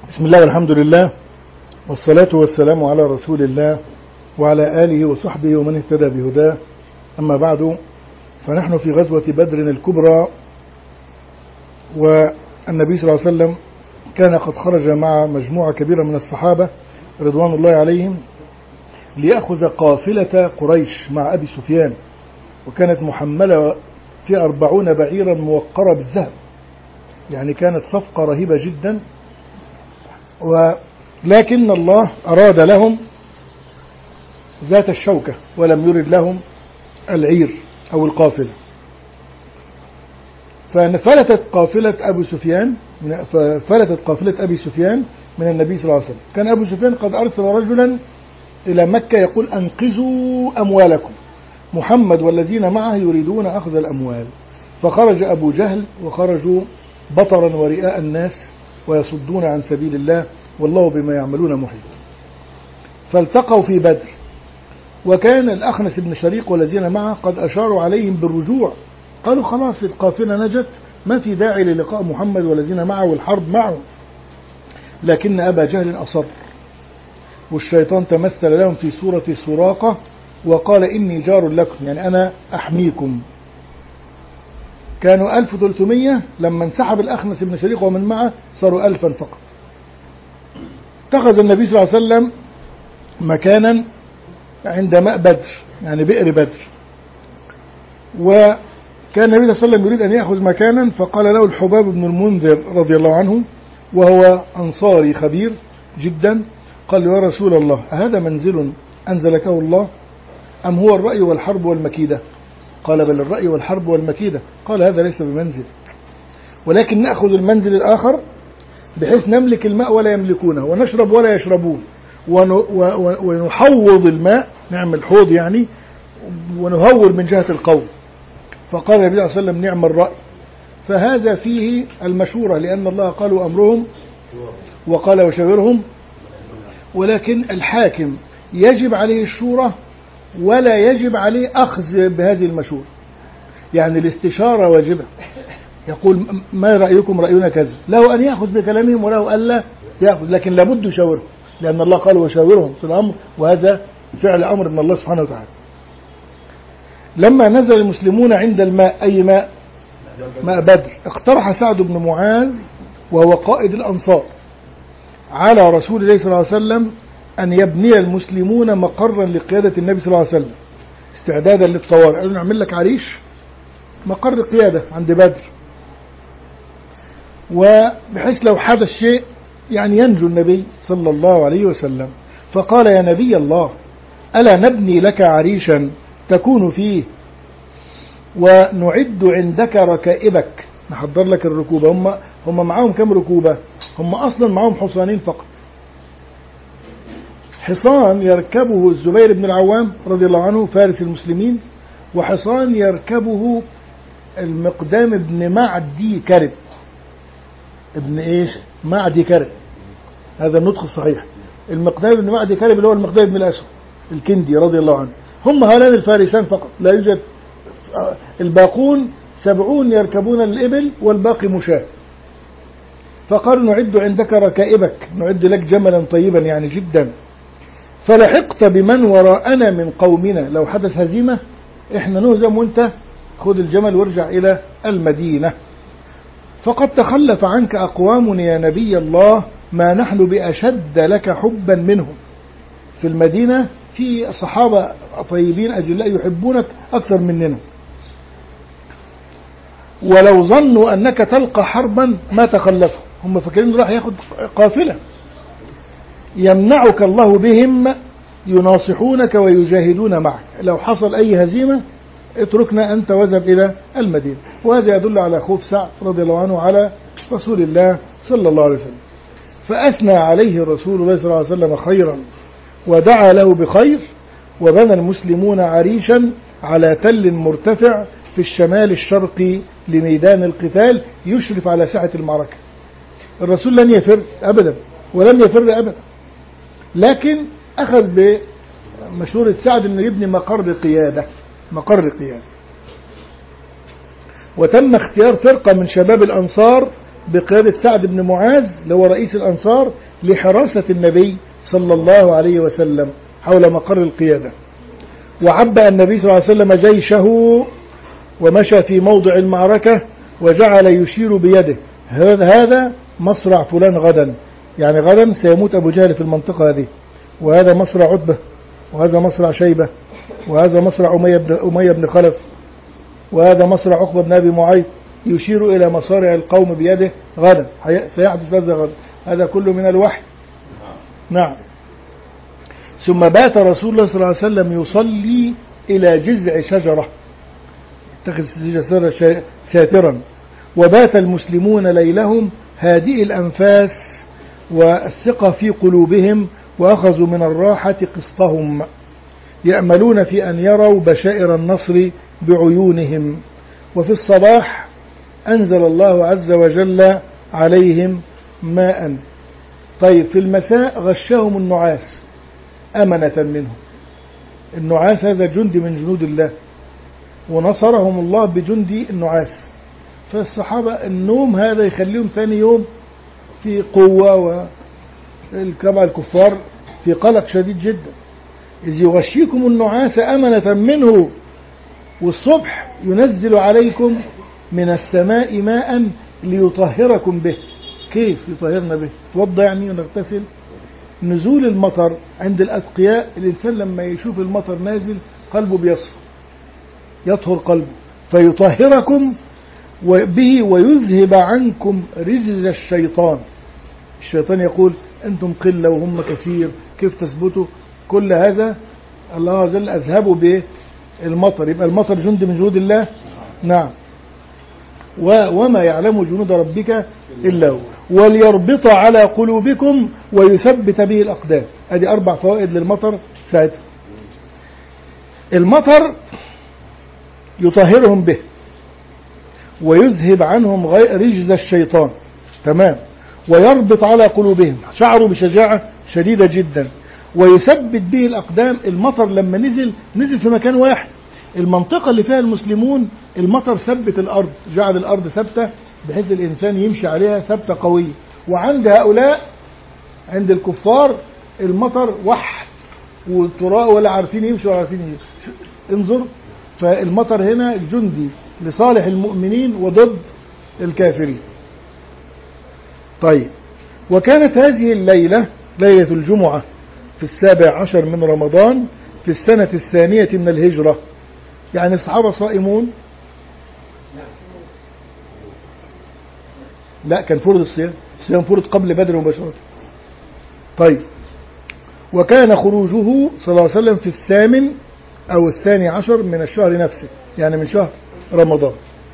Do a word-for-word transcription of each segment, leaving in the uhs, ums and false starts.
بسم الله والحمد لله والصلاة والسلام على رسول الله وعلى آله وصحبه ومن اهتدى بهداه. أما بعد، فنحن في غزوة بدر الكبرى، والنبي صلى الله عليه وسلم كان قد خرج مع مجموعة كبيرة من الصحابة رضوان الله عليهم ليأخذ قافلة قريش مع أبي سفيان، وكانت محملة في أربعون بعيرا موقرة بالذهب، يعني كانت صفقة رهيبة جدا. ولكن الله أراد لهم ذات الشوكة ولم يرد لهم العير أو القافلة، ففلتت قافلة أبي سفيان ففلتت قافلة أبي سفيان من النبي صلى الله عليه وسلم. كان أبو سفيان قد أرسل رجلا إلى مكة يقول: أنقذوا أموالكم، محمد والذين معه يريدون أخذ الأموال. فخرج أبو جهل وخرجوا بطرا ورئاء الناس ويصدون عن سبيل الله، والله بما يعملون محيط. فالتقوا في بدر، وكان الأخنس بن شريق والذين معه قد أشاروا عليهم بالرجوع، قالوا خلاص القافلة نجت، ما في داعي للقاء محمد والذين معه والحرب معه. لكن أبا جهل أصر، والشيطان تمثل لهم في سورة سراقة وقال: إني جار لكم، يعني أنا أحميكم. كانوا ألف وثلاثمائة، لما انسحب الأخنس بن شريق ومن معه صاروا ألفا فقط. اتخذ النبي صلى الله عليه وسلم مكانا عند ماء بدر، يعني بئر بدر، وكان النبي صلى الله عليه وسلم يريد أن يأخذ مكانا، فقال له الحباب بن المنذر رضي الله عنه، وهو أنصاري خبير جدا، قال له: يا رسول الله، هذا منزل أنزلكه الله أم هو الرأي والحرب والمكيدة؟ قال: بل الرأي والحرب والمكيدة. قال: هذا ليس بمنزل، ولكن نأخذ المنزل الآخر بحيث نملك الماء ولا يملكونه، ونشرب ولا يشربون، ونحوض الماء، نعمل حوض يعني، ونهور من جهة القوم. فقال النبي صلى الله عليه وسلم: نعم الرأي. فهذا فيه المشورة، لأن الله قالوا أمرهم وقال وشاورهم، ولكن الحاكم يجب عليه الشورى ولا يجب عليه أخذ بهذه المشورة، يعني الاستشارة واجبة. يقول: ما رأيكم؟ رأينا كذا، له أن يأخذ بكلامهم وله ألا يأخذ، لكن لابد يشاورهم، لأن الله قال وشاورهم في الأمر، وهذا فعل أمر من الله سبحانه وتعالى. لما نزل المسلمون عند الماء، أي ماء؟ ماء بدر، اقترح سعد بن معاذ وهو قائد الأنصار على رسول الله صلى الله عليه وسلم أن يبني المسلمون مقرا لقيادة النبي صلى الله عليه وسلم استعدادا للطوارئ. قالوا: نعمل لك عريش مقر قيادة عند بدر، وبحيث لو حدث شيء يعني ينجو النبي صلى الله عليه وسلم. فقال: يا نبي الله، ألا نبني لك عريشا تكون فيه ونعد عندك ركائبك، نحضر لك الركوبة. هم هم معاهم كم ركوبة؟ هم أصلا معاهم حصانين فقط، حصان يركبه الزبير بن العوام رضي الله عنه فارس المسلمين، وحصان يركبه المقدام بن معدي كرب، ابن ايش؟ معدي كرب، هذا النطق الصحيح. المقدام بن معدي كرب اللي هو المقدام بن الأسود الكندي رضي الله عنه. هم هؤلاء الفارسان فقط، لا يوجد الباقون سبعون يركبون الإبل والباقي مشاة. فقالوا: نعد عندك ركائبك، نعد لك جملا طيبا يعني جدا، فلحقت بمن وراءنا من قومنا، لو حدث هزيمة احنا نهزم وانت خذ الجمل وارجع إلى المدينة. فقد تخلف عنك أقوام يا نبي الله ما نحن بأشد لك حبا منهم. في المدينة في صحابة طيبين أجلاء يحبونك أكثر مننا، ولو ظنوا أنك تلقى حربا ما تخلفوا، هم فاكرين راح ياخد قافلة. يمنعك الله بهم يناصحونك ويجاهدون معك، لو حصل أي هزيمة اتركنا أنت واذهب إلى المدينة. وهذا يدل على خوف سعد رضي الله عنه على رسول الله صلى الله عليه وسلم. فأثنى عليه رسول الله صلى الله عليه وسلم خيرا ودعا له بخير، وبنى المسلمون عريشا على تل مرتفع في الشمال الشرقي لميدان القتال يشرف على ساحة المعركة. الرسول لن يفر أبدا ولم يفر أبدا، لكن أخذ بمشورة سعد أن يبني مقر قيادة مقر قيادة وتم اختيار فرقة من شباب الأنصار بقيادة سعد بن معاذ اللي هو رئيس الأنصار لحراسة النبي صلى الله عليه وسلم حول مقر القيادة. وعبأ النبي صلى الله عليه وسلم جيشه ومشى في موضع المعركة وجعل يشير بيده هذا مصرع فلان غدا، يعني غدا سيموت أبو جهل في المنطقة هذه، وهذا مصرع عتبة، وهذا مصرع شيبة، وهذا مصرع أمية بن, أمية بن خلف، وهذا مصرع عقبة بن أبي معيط، يشير إلى مصارع القوم بيده غدا، سيحدث هذا غدا. هذا كله من الوحي. نعم. ثم بات رسول الله صلى الله عليه وسلم يصلي إلى جذع شجرة، اتخذ شجرة ساترا، وبات المسلمون ليلهم هادئ الأنفاس والثقة في قلوبهم، وأخذوا من الراحة قسطهم، يأملون في أن يروا بشائر النصر بعيونهم. وفي الصباح أنزل الله عز وجل عليهم ماء. طيب في المساء غشهم النعاس أمنة منهم. النعاس هذا جند من جنود الله، ونصرهم الله بجندي النعاس. فالصحابة النوم هذا يخليهم ثاني يوم في قوة، وكما الكفار في قلق شديد جدا. إذ يغشيكم النعاس أمنة منه، والصبح ينزل عليكم من السماء ماء ليطهركم به. كيف يطهرنا به؟ توضى يعني ونغتسل. نزول المطر عند الأتقياء، الإنسان لما يشوف المطر نازل قلبه بيصفى، يطهر قلبه، فيطهركم به ويذهب عنكم رجز الشيطان. الشيطان يقول أنتم قلة وهم كثير، كيف تثبتوا؟ كل هذا الله عز وجل أذهبوا بالمطر. يبقى المطر جند من جنود الله. نعم. وما يعلم جنود ربك إلا هو. وليربط على قلوبكم ويثبت به الأقدام. هذه أربع فوائد للمطر ساعتها. المطر يطهرهم به ويذهب عنهم رجز الشيطان، تمام، ويربط على قلوبهم، شعروا بشجاعة شديدة جدا، ويثبت به الأقدام. المطر لما نزل نزل في مكان واحد. المنطقة اللي فيها المسلمون المطر ثبت الأرض، جعل الأرض ثابتة بحيث الإنسان يمشي عليها ثابتة قوية. وعند هؤلاء عند الكفار المطر وحد والتراب، ولا عارفين يمشوا ولا عارفين يمشوا. انظر، فالمطر هنا جندي لصالح المؤمنين وضد الكافرين. طيب، وكانت هذه الليلة ليلة الجمعة في السابع عشر من رمضان في السنة الثانية من الهجرة. يعني الصحابة صائمون؟ لا، كان فرض الصيام، الصيام فرض قبل بدر مباشرة. طيب، وكان خروجه صلى الله عليه وسلم في الثامن أو الثاني عشر من الشهر نفسه، يعني من شهر رمضان.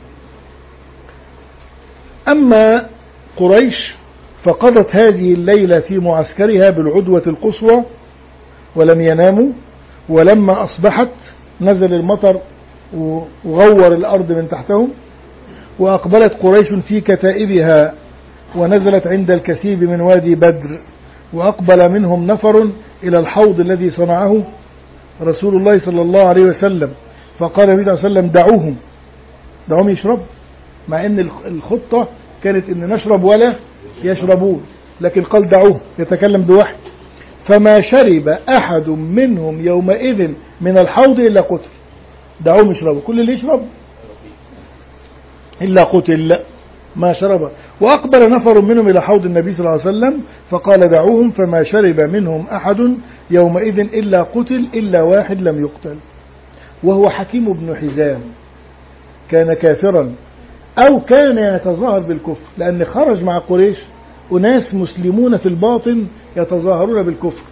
أما قريش فقضت هذه الليلة في معسكرها بالعدوة القصوى ولم يناموا، ولما أصبحت نزل المطر وغور الأرض من تحتهم، وأقبلت قريش في كتائبها ونزلت عند الكثيب من وادي بدر، وأقبل منهم نفر إلى الحوض الذي صنعه رسول الله صلى الله عليه وسلم، فقال النبي صلى الله عليه وسلم دعوهم دعوهم يشربوا، مع أن الخطة كانت أن نشرب ولا يشربون، لكن قال دعوهم، يتكلم بوحي. فما شرب أحد منهم يومئذ من الحوض إلا قتل. دعوهم يشربوا، كل اللي يشرب إلا قتل ما شرب. وأقبل نفر منهم إلى حوض النبي صلى الله عليه وسلم فقال دعوهم، فما شرب منهم أحد يومئذ إلا قتل إلا واحد لم يقتل، وهو حكيم بن حزام، كان كافرا أو كان يتظاهر بالكفر، لأن خرج مع قريش أناس مسلمون في الباطن يتظاهرون بالكفر.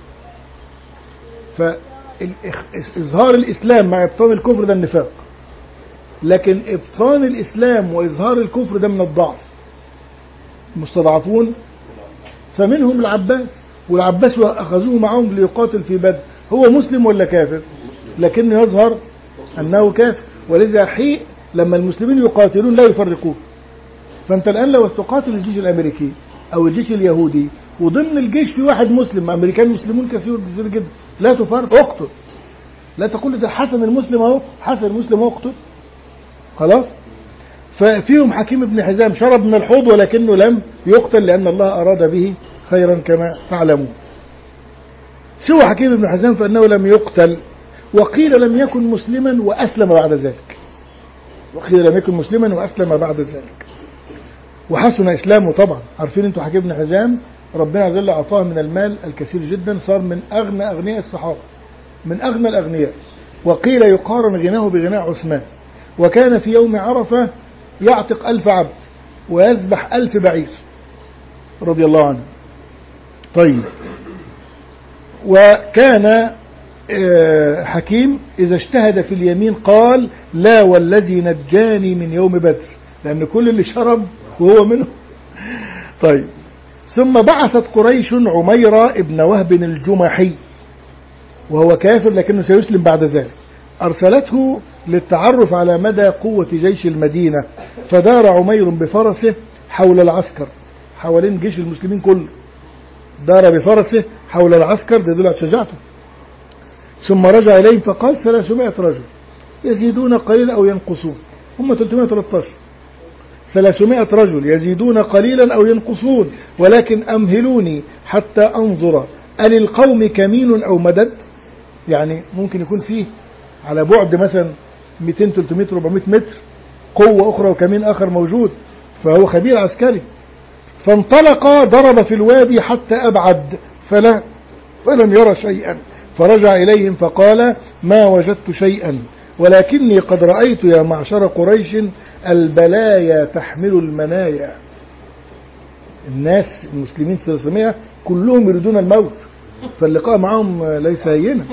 فإظهار الإسلام مع إبطان الكفر ده النفاق، لكن إبطان الإسلام وإظهار الكفر ده من الضعف. مستضعفون، فمنهم العباس، والعباس أخذوه معهم ليقاتل في بدر. هو مسلم ولا كافر؟ لكنه يظهر أنه كافر، ولذا حين لما المسلمين يقاتلون لا يفرقون. فأنت الآن لو استقاتل الجيش الأمريكي أو الجيش اليهودي وضمن الجيش في واحد مسلم، أمريكان مسلمون كثير كثير جدا، لا تفرق، اقتل. لا تقول ده حسن المسلم أهو، حسن المسلم أهو، اقتل. خلاص. ففيهم حكيم بن حزام شرب من الحوض ولكنه لم يقتل لأن الله أراد به خيرا كما تعلمون. سوى حكيم بن حزام فإنه لم يقتل، وقيل لم يكن مسلما وأسلم بعد ذلك، وقيل لم يكن مسلما وأسلم بعد ذلك وحسن إسلامه طبعا. عارفين انتوا حكيم بن حزام ربنا عز وجل أعطاه من المال الكثير جدا، صار من أغنى أغنياء الصحابة، من أغنى الأغنياء، وقيل يقارن غناه بغناء عثمان. وكان في يوم عرفة يعتق ألف عبد ويذبح ألف بعير رضي الله عنه. طيب، وكان حكيم إذا اجتهد في اليمين قال لا والذي نجاني من يوم بدر، لأن كل اللي شرب وهو منه. طيب، ثم بعثت قريش عمير ابن وهب الجمحي وهو كافر لكنه سيسلم بعد ذلك، أرسلته للتعرف على مدى قوة جيش المدينة، فدار عمير بفرسه حول العسكر، حوالين جيش المسلمين كله، دار بفرسه حول العسكر، ده يدل على شجاعته. ثم رجع إليه فقال ثلاثمائة رجل يزيدون قليلا أو ينقصون، هم ثلاثمائة وثلاثة عشر، ثلاثمائة رجل يزيدون قليلا أو ينقصون، ولكن أمهلوني حتى أنظر أللقوم كمين أو مدد، يعني ممكن يكون فيه على بعد مثلا مئتين ثلاثمائة أربعمائة متر قوة أخرى وكمين آخر موجود، فهو خبير عسكري. فانطلق ضرب في الوادي حتى أبعد فلا فلم يرى شيئا، فرجع إليهم فقال ما وجدت شيئا، ولكني قد رأيت يا معشر قريش البلايا تحمل المنايا. الناس المسلمين ثلاثمائة كلهم يريدون الموت، فاللقاء معهم ليس هينا.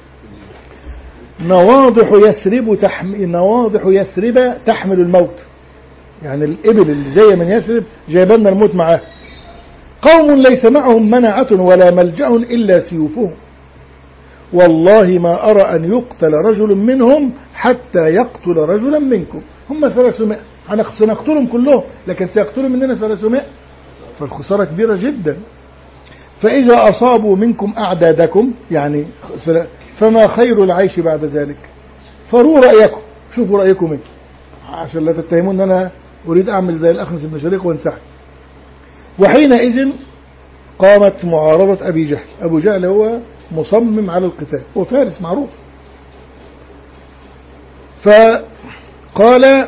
نواضح يثرب تحمل نواضح يثرب تحمل الموت، يعني الإبل اللي جاية من يثرب جايبنا الموت معاه. قوم ليس معهم منعة ولا ملجأ إلا سيوفهم، والله ما أرى أن يقتل رجل منهم حتى يقتل رجلا منكم. هم ثلاثمائة، سنقتلهم كلهم لكن سيقتلوا مننا ثلاثمائة، فالخسارة كبيرة جدا. فإذا أصابوا منكم أعدادكم، يعني فما خير العيش بعد ذلك، فروا رأيكم، شوفوا رأيكم ايه، عشان لا تتهمون أن أنا أريد أعمل زي الأخنس بن شريق وانسحب. وحينئذ قامت معارضة أبي جهل. أبو جهل هو مصمم على القتال، هو فارس معروف، فقال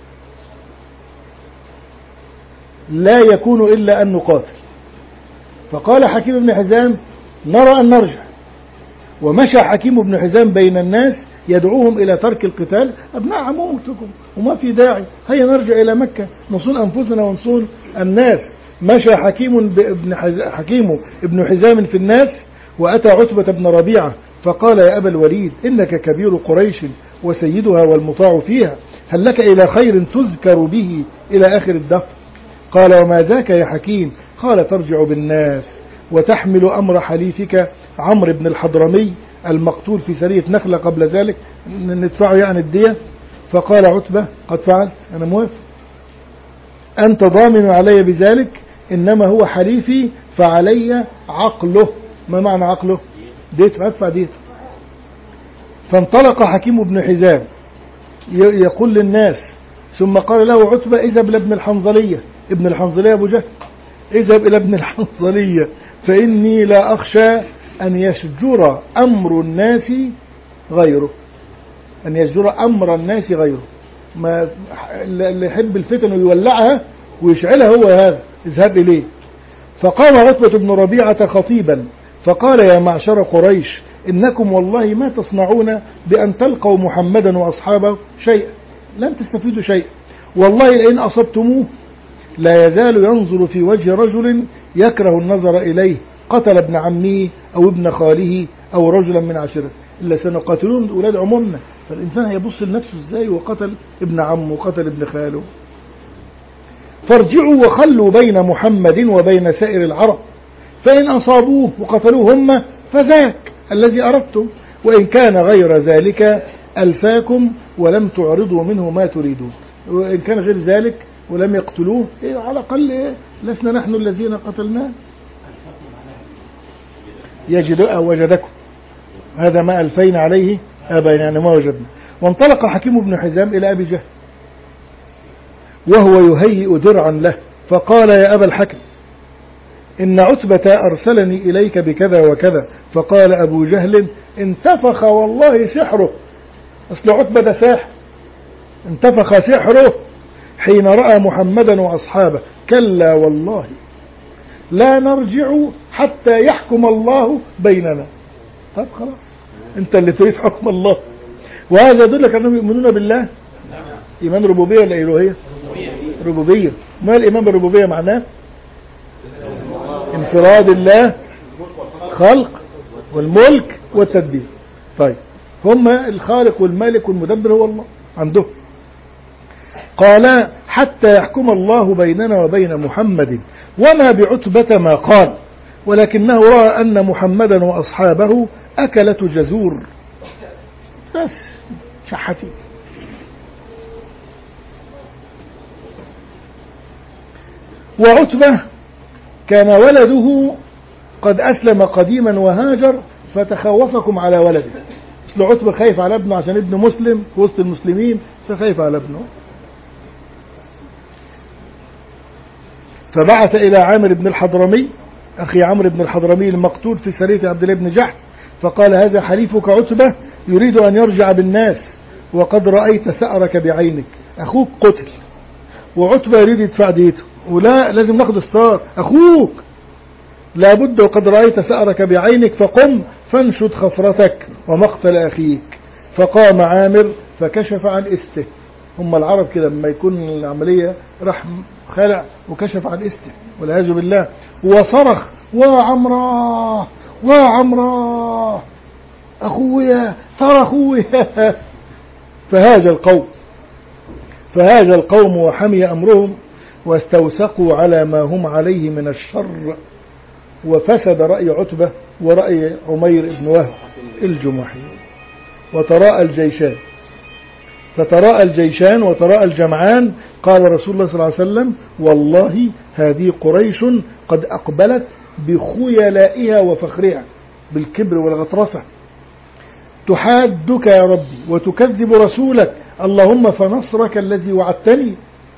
لا يكون إلا أن نقاتل. فقال حكيم بن حزام نرى أن نرجع، ومشى حكيم بن حزام بين الناس يدعوهم إلى ترك القتال. أبناء عمومتكم وما في داعي، هيا نرجع إلى مكة نصون أنفسنا ونصون الناس. مشى حكيم بن حكيم ابن حزام في الناس، وأتى عتبة بن ربيعة فقال يا أبا الوليد إنك كبير قريش وسيدها والمطاع فيها، هل لك إلى خير تذكر به إلى آخر الدهر؟ قال وما ذاك يا حكيم؟ قال ترجع بالناس وتحمل أمر حليفك عمرو بن الحضرمي المقتول في سرية نخلة قبل ذلك، ندفعه يعني الدية. فقال عتبة قد فعلت، أنا موافق، أنت ضامن علي بذلك، إنما هو حليفي فعلي عقله. ما معنى عقله؟ ديت، فأدفع ديت. فانطلق حكيم بن حزام يقول للناس، ثم قال له عتبة اذهب إلى ابن الحنظلية، ابن الحنظلية أبو جهل، اذهب إلى ابن الحنظلية فإني لا أخشى أن يشجر أمر الناس غيره، أن يشجر أمر الناس غيره، ما اللي يحب الفتن ويولعها ويشعلها هو هذا، اذهب إليه. فقام عتبة بن ربيعة خطيبا فقال يا معشر قريش إنكم والله ما تصنعون بأن تلقوا محمدا وأصحابه شيئا، لن تستفيدوا شيئا، والله لئن أصبتموه لا يزال ينظر في وجه رجل يكره النظر إليه، قتل ابن عمه أو ابن خاله أو رجلا من عشيرته، إلا سنقاتلون أولاد عمومنا. فالإنسان هيبص لنفسه إزاي وقتل ابن عمه وقتل ابن خاله؟ فارجعوا وخلوا بين محمد وبين سائر العرب، فإن أصابوه وقتلوه هم فذاك الذي أردتم، وإن كان غير ذلك ألفاكم ولم تعرضوا منه ما تريدون، وإن كان غير ذلك ولم يقتلوه إيه على الأقل إيه لسنا نحن الذين قتلناه، يجد وجدكم، هذا ما ألفين عليه آبائنا، يعني ما وجدنا. وانطلق حكيم بن حزام إلى أبي جهل وهو يهيئ درعا له، فقال يا أبا الحكم إن عتبة أرسلني إليك بكذا وكذا. فقال أبو جهل انتفخ والله سحره، أصل عتبة ده ساحر، انتفخ سحره حين رأى محمدا وأصحابه، كلا والله لا نرجع حتى يحكم الله بيننا. طب خلاص انت اللي تريد حكم الله. وهذا يدلك أنهم يؤمنون بالله إيمان ربوبية ولا إلوهية؟ ربوبية. ما الإيمان بالربوبية معناه؟ انفراد الله خلق والملك والتدبير. طيب هم الخالق والمالك والمدبر هو الله عندهم. قال حتى يحكم الله بيننا وبين محمد، وما بعتبة ما قال، ولكنه رأى أن محمدا وأصحابه أكلة جزور، بس شحتي. وعتبة كان ولده قد أسلم قديما وهاجر، فتخوفكم على ولده. أصل عتبة خايف على ابنه عشان ابنه مسلم في وسط المسلمين، فخايف على ابنه. فبعث إلى عامر بن الحضرمي أخي عمرو بن الحضرمي المقتول في سرية عبد الله بن جحش، فقال هذا حليفك عتبة يريد أن يرجع بالناس، وقد رأيت ثأرك بعينك. أخوك قتل وعتبة يريد يدفع ديته، ولا لازم ناخد الثار، أخوك لابد، وقد رأيت ثأرك بعينك، فقم فانشد خفرتك ومقتل أخيك. فقام عامر فكشف عن إسته. هم العرب كده لما يكون العملية راح خلع وكشف عن إسته والعياذ بالله، وصرخ وعمراه وعمراه أخويا ترى أخويا. فهاج القوم فهاج القوم وحمي أمرهم، واستوثقوا على ما هم عليه من الشر، وفسد رأي عتبة ورأي عمير بن وهب الجمحي. وتراءى الجيشان فتراءى الجيشان وتراءى الجمعان. قال رسول الله صلى الله عليه وسلم والله هذه قريش قد أقبلت بخيلائها وفخرها، بالكبر والغطرسة، تحادك يا ربي وتكذب رسولك، اللهم فنصرك الذي وعدتني،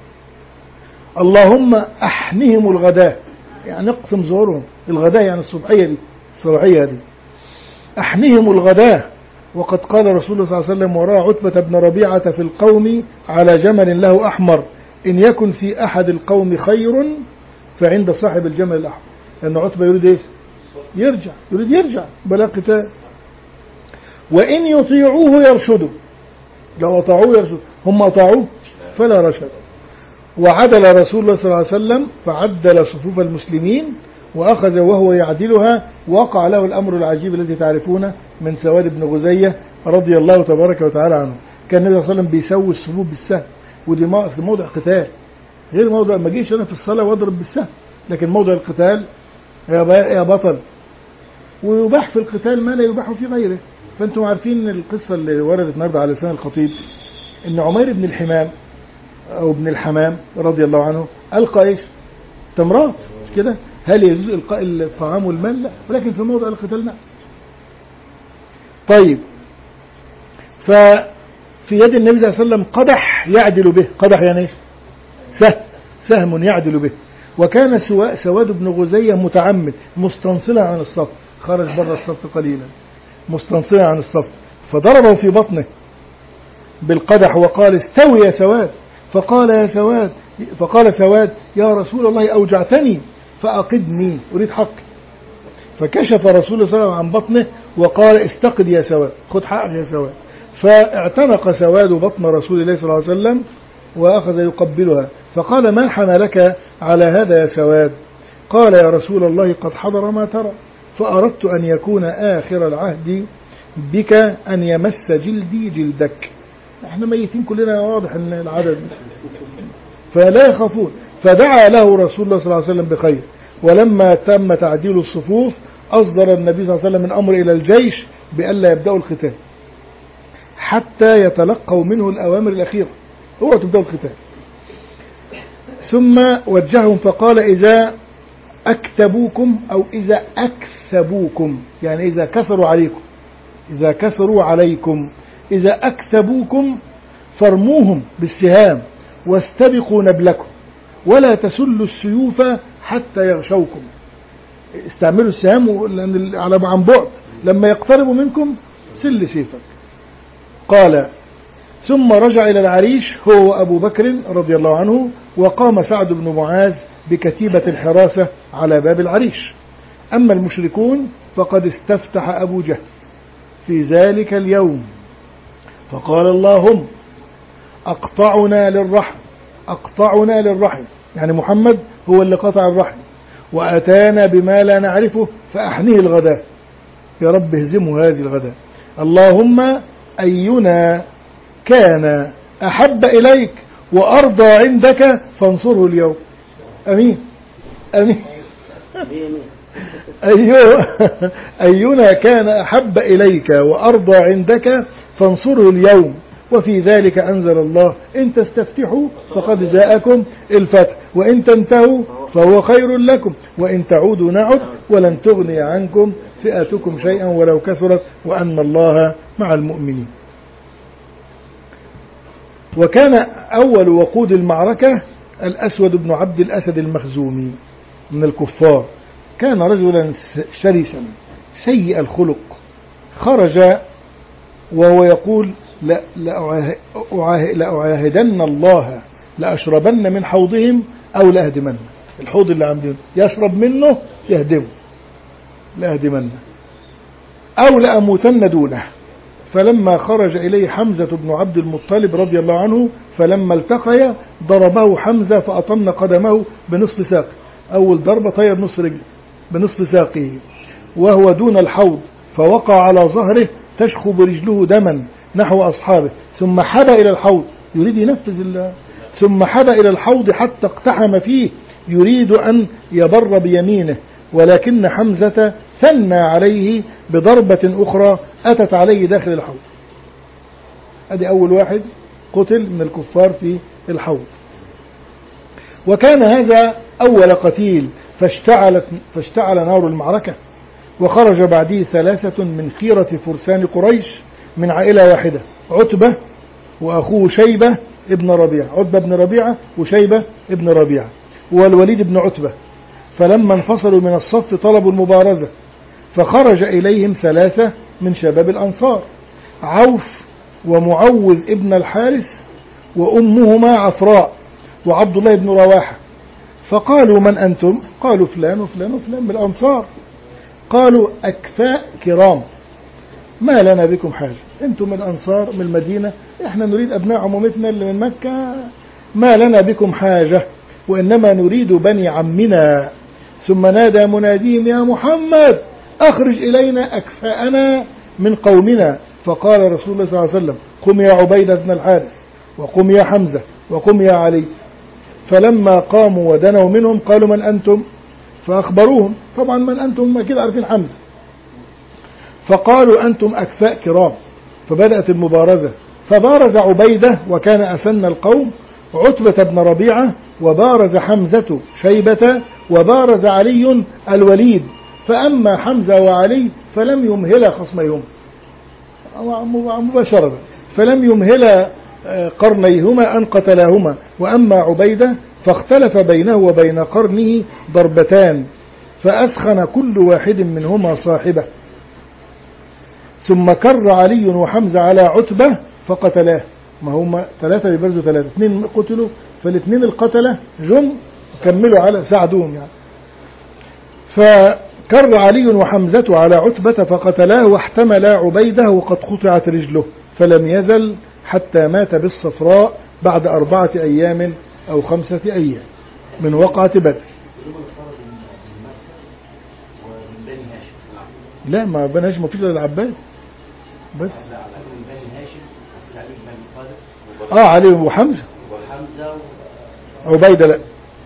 اللهم أحنهم الغداة، يعني اقسم ظهورهم. الغداة يعني الصبحية دي، الصباحية دي، أحنهم الغداة. وقد قال رسول الله صلى الله عليه وسلم وراء عتبة بن ربيعة في القوم على جمل له أحمر، إن يكن في أحد القوم خير فعند صاحب الجمل الأحمر. لأن عتبة يريد إيش؟ يرجع، يريد يرجع بلا قتال. وإن يطيعوه يرشدوا، لو أطاعوه يرشدوا، هم أطاعوه فلا رشد. وعدل رسول الله صلى الله عليه وسلم فعدل صفوف المسلمين وأخذ وهو يعدلها، وقع له الأمر العجيب الذي تعرفونه من سواد بن غزية رضي الله تبارك وتعالى عنه. كان النبي صلى الله عليه وسلم بيسوي الصفوف بالسهم، ودي في موضع قتال، غير موضع ما جيش أنا في الصلاة واضرب بالسهم، لكن موضع القتال يا بطل. ويباح في القتال ما لا يباح في غيره. فأنتم عارفين القصة اللي وردت النهارده على لسان الخطيب، إن عمير بن الحمام أو ابن الحمام رضي الله عنه ألقى إيش؟ تمرات، مش كده؟ هل يجوز إلقاء الطعام والمال؟ لا، ولكن في موضع القتال نعم. طيب، ففي يد النبي صلى الله عليه وسلم قدح يعدل به. قدح يعني إيش؟ سهم، سهم يعدل به. وكان سواد بن غزية متعمد مستنصلا عن الصف، خرج بره الصف قليلا مستنصلا عن الصف، فضربه في بطنه بالقدح وقال استوي يا سواد. فقال يا سواد فقال سواد يا رسول الله أوجعتني فأقدني، أريد حقي. فكشف رسول الله صلى الله عليه وسلم عن بطنه وقال استقد يا سواد، خذ حقك يا سواد. فاعتنق سواد بطن رسول الله صلى الله عليه وسلم وأخذ يقبلها. فقال ما حملك على هذا يا سواد؟ قال يا رسول الله قد حضر ما ترى، فأردت أن يكون آخر العهد بك أن يمس جلدي جلدك. احنا ميتين كلنا، واضح ان العدد، فلا يخافون. فدعا له رسول الله صلى الله عليه وسلم بخير. ولما تم تعديل الصفوف أصدر النبي صلى الله عليه وسلم من أمر إلى الجيش بألا يبدأوا القتال حتى يتلقوا منه الأوامر الأخيرة، هو تبدأوا القتال. ثم وجههم فقال إذا أكتبوكم أو إذا أكسبوكم، يعني إذا كثروا عليكم، إذا كثروا عليكم إذا أكتبوكم فارموهم بالسهام واستبقوا نبلكم ولا تسلوا السيوف حتى يغشوكم. استعملوا السهام على عن بعد، لما يقتربوا منكم سل سيفك. قال ثم رجع إلى العريش هو وأبو بكر رضي الله عنه، وقام سعد بن معاذ بكتيبة الحراسة على باب العريش. أما المشركون فقد استفتح أبو جهل في ذلك اليوم فقال اللهم أقطعنا للرحم أقطعنا للرحم، يعني محمد هو اللي قطع الرحم، وأتانا بما لا نعرفه فأحنيه الغداء، يا رب اهزمه هذه الغداء. اللهم أينا كان أحب إليك وأرضى عندك فانصره اليوم. أمين أمين أيوه أينا كان أحب إليك وأرضى عندك فانصره اليوم. وفي ذلك أنزل الله إن تستفتحوا فقد جاءكم الفتح وإن تنتهوا فهو خير لكم وإن تعودوا نعد ولن تغني عنكم فئتكم شيئا ولو كثرت وأن الله مع المؤمنين. وكان أول وقود المعركة الأسود بن عبد الأسد المخزومي من الكفار، كان رجلا شرسا سيء الخلق، خرج وهو يقول لأعاهدن الله لأشربن من حوضهم أو لأهدمن. الحوض اللي عندهم يشرب منه يهدمه، لأهدمن أو لأموتن دونه. فلما خرج إليه حمزة بن عبد المطلب رضي الله عنه فلما التقيا ضربه حمزة فأطن قدمه بنصف ساقه، أول ضربة طير نصف رجله بنصف ساقه وهو دون الحوض، فوقع على ظهره تشخب رجله دما نحو أصحابه، ثم حبى إلى الحوض يريد ينفذ الله، ثم حبى إلى الحوض حتى اقتحم فيه يريد أن يبر بيمينه، ولكن حمزة ثنى عليه بضربة أخرى أتت عليه داخل الحوض. أدي أول واحد قتل من الكفار في الحوض. وكان هذا أول قتيل فاشتعلت فاشتعل نار المعركة، وخرج بعده ثلاثة من خيرة فرسان قريش من عائلة واحدة، عتبة وأخوه شيبة ابن ربيعة، عتبة بن ربيعة وشيبة ابن ربيعة والوليد بن عتبة. فلما انفصلوا من الصف طلبوا المبارزة، فخرج إليهم ثلاثة من شباب الأنصار، عوف ومعوذ ابن الحارث وأمهما عفراء وعبد الله بن رواحة. فقالوا من أنتم؟ قالوا فلان وفلان وفلان من الأنصار. قالوا أكفاء كرام ما لنا بكم حاجة، أنتم من الأنصار من المدينة، إحنا نريد أبناء عمومتنا اللي من مكة، ما لنا بكم حاجة وإنما نريد بني عمنا. ثم نادى مناديهم يا محمد أخرج إلينا أكفاءنا من قومنا. فقال رسول الله صلى الله عليه وسلم قم يا عبيدة بن الحارث وقم يا حمزة وقم يا علي. فلما قاموا ودنوا منهم قالوا من أنتم؟ فأخبروهم، طبعا من أنتم أكيد عارفين حمزة. فقالوا أنتم أكفاء كرام. فبدأت المبارزة، فبارز عبيدة وكان أسن القوم عتبة بن ربيعة، وبارز حمزة شيبة، وبارز علي الوليد. فأما حمزة وعلي فلم يمهل خصميهم مباشرة، فلم يمهل قرنيهما أن قتلاهما. وأما عبيدة فاختلف بينه وبين قرنه ضربتان، فأثخن كل واحد منهما صاحبه. ثم كر علي وحمزة على عتبة فقتلاه. ما هم ثلاثة يبرزوا ثلاثة، اثنين قتلوا، فالاثنين القتلة جم كملوا على ساعدوهم يعني. فكر علي وحمزة على عتبة فقتلاه، واحتمل عبيدة وقد قطعت رجله، فلم يزل حتى مات بالصفراء بعد أربعة أيام أو خمسة أيام من وقعة بدر. لا ما بني هاشم ما فيش الا العباس بس. اه علي وحمزة عبيدة لا.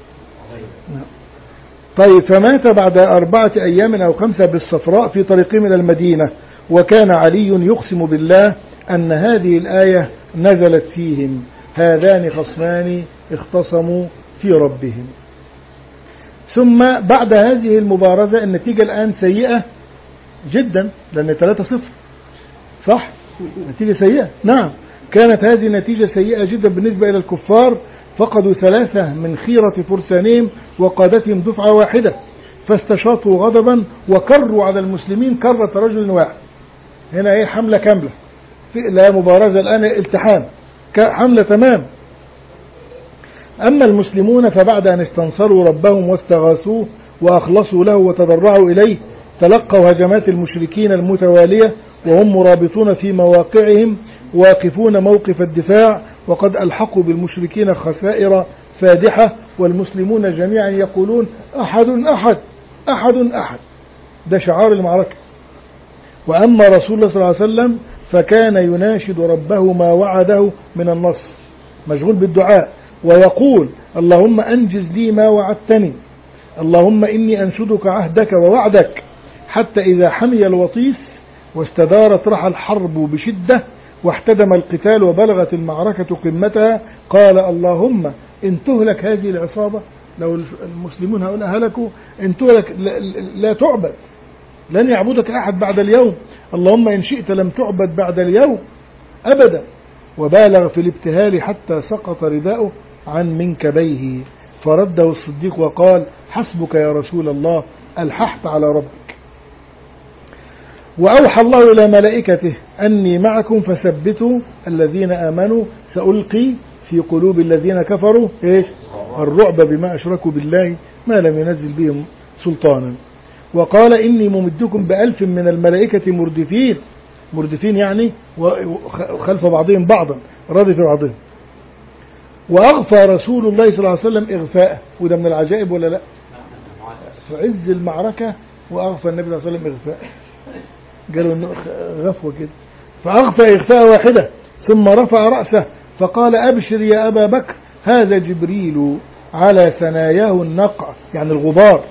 طيب فمات بعد أربعة أيام أو خمسة بالصفراء في طريقهم إلى المدينة. وكان علي يقسم بالله أن هذه الآية نزلت فيهم هذان خصمان اختصموا في ربهم. ثم بعد هذه المبارزة النتيجة الآن سيئة جدا، لأن ثلاثة صفر صح، نتيجة سيئة. نعم كانت هذه نتيجة سيئة جدا بالنسبة إلى الكفار، فقدوا ثلاثة من خيرة فرسانهم وقادتهم دفعة واحدة، فاستشاطوا غضبا وكروا على المسلمين كرة رجل واحد. هنا ايه؟ حملة كاملة، لا مبارزة الآن، التحام، حملة تمام. أما المسلمون فبعد أن استنصروا ربهم واستغاثوه وأخلصوا له وتضرعوا إليه، تلقوا هجمات المشركين المتوالية وهم مرابطون في مواقعهم واقفون موقف الدفاع، وقد ألحقوا بالمشركين خسائر فادحة، والمسلمون جميعا يقولون أحد أحد أحد أحد، ده شعار المعركة. وأما رسول الله صلى الله عليه وسلم فكان يناشد ربه ما وعده من النصر، مشغول بالدعاء، ويقول اللهم أنجز لي ما وعدتني، اللهم إني أنشدك عهدك ووعدك، حتى إذا حمي الوطيس واستدارت رحى الحرب بشدة واحتدم القتال وبلغت المعركة قمتها، قال اللهم إن تهلك هذه العصابة، لو المسلمون هؤلاء هلكوا، إن تهلك لا, لا تعبد، لن يعبدك أحد بعد اليوم، اللهم إن شئت لم تعبد بعد اليوم أبدا. وبالغ في الابتهال حتى سقط رداؤه عن منكبيه، فرده الصديق وقال حسبك يا رسول الله، ألححت على ربك. وأوحى الله إلى ملائكته أني معكم فثبتوا الذين آمنوا، سألقي في قلوب الذين كفروا إيش؟ الرعب بما أشركوا بالله ما لم ينزل بهم سلطانا. وقال إني ممدكم بألف من الملائكة مردفين، مردفين يعني خلف بعضهم بعضا، ردف بعضهم. وأغفى رسول الله صلى الله عليه وسلم إغفاءه، وده من العجائب ولا لا؟ في عز المعركة وأغفى النبي صلى الله عليه وسلم إغفاءه، قالوا إنه غفوة كده، فأغفى إغفاء واحدة ثم رفع رأسه فقال أبشر يا أبا بكر، هذا جبريل على ثناياه النقع، يعني الغبار.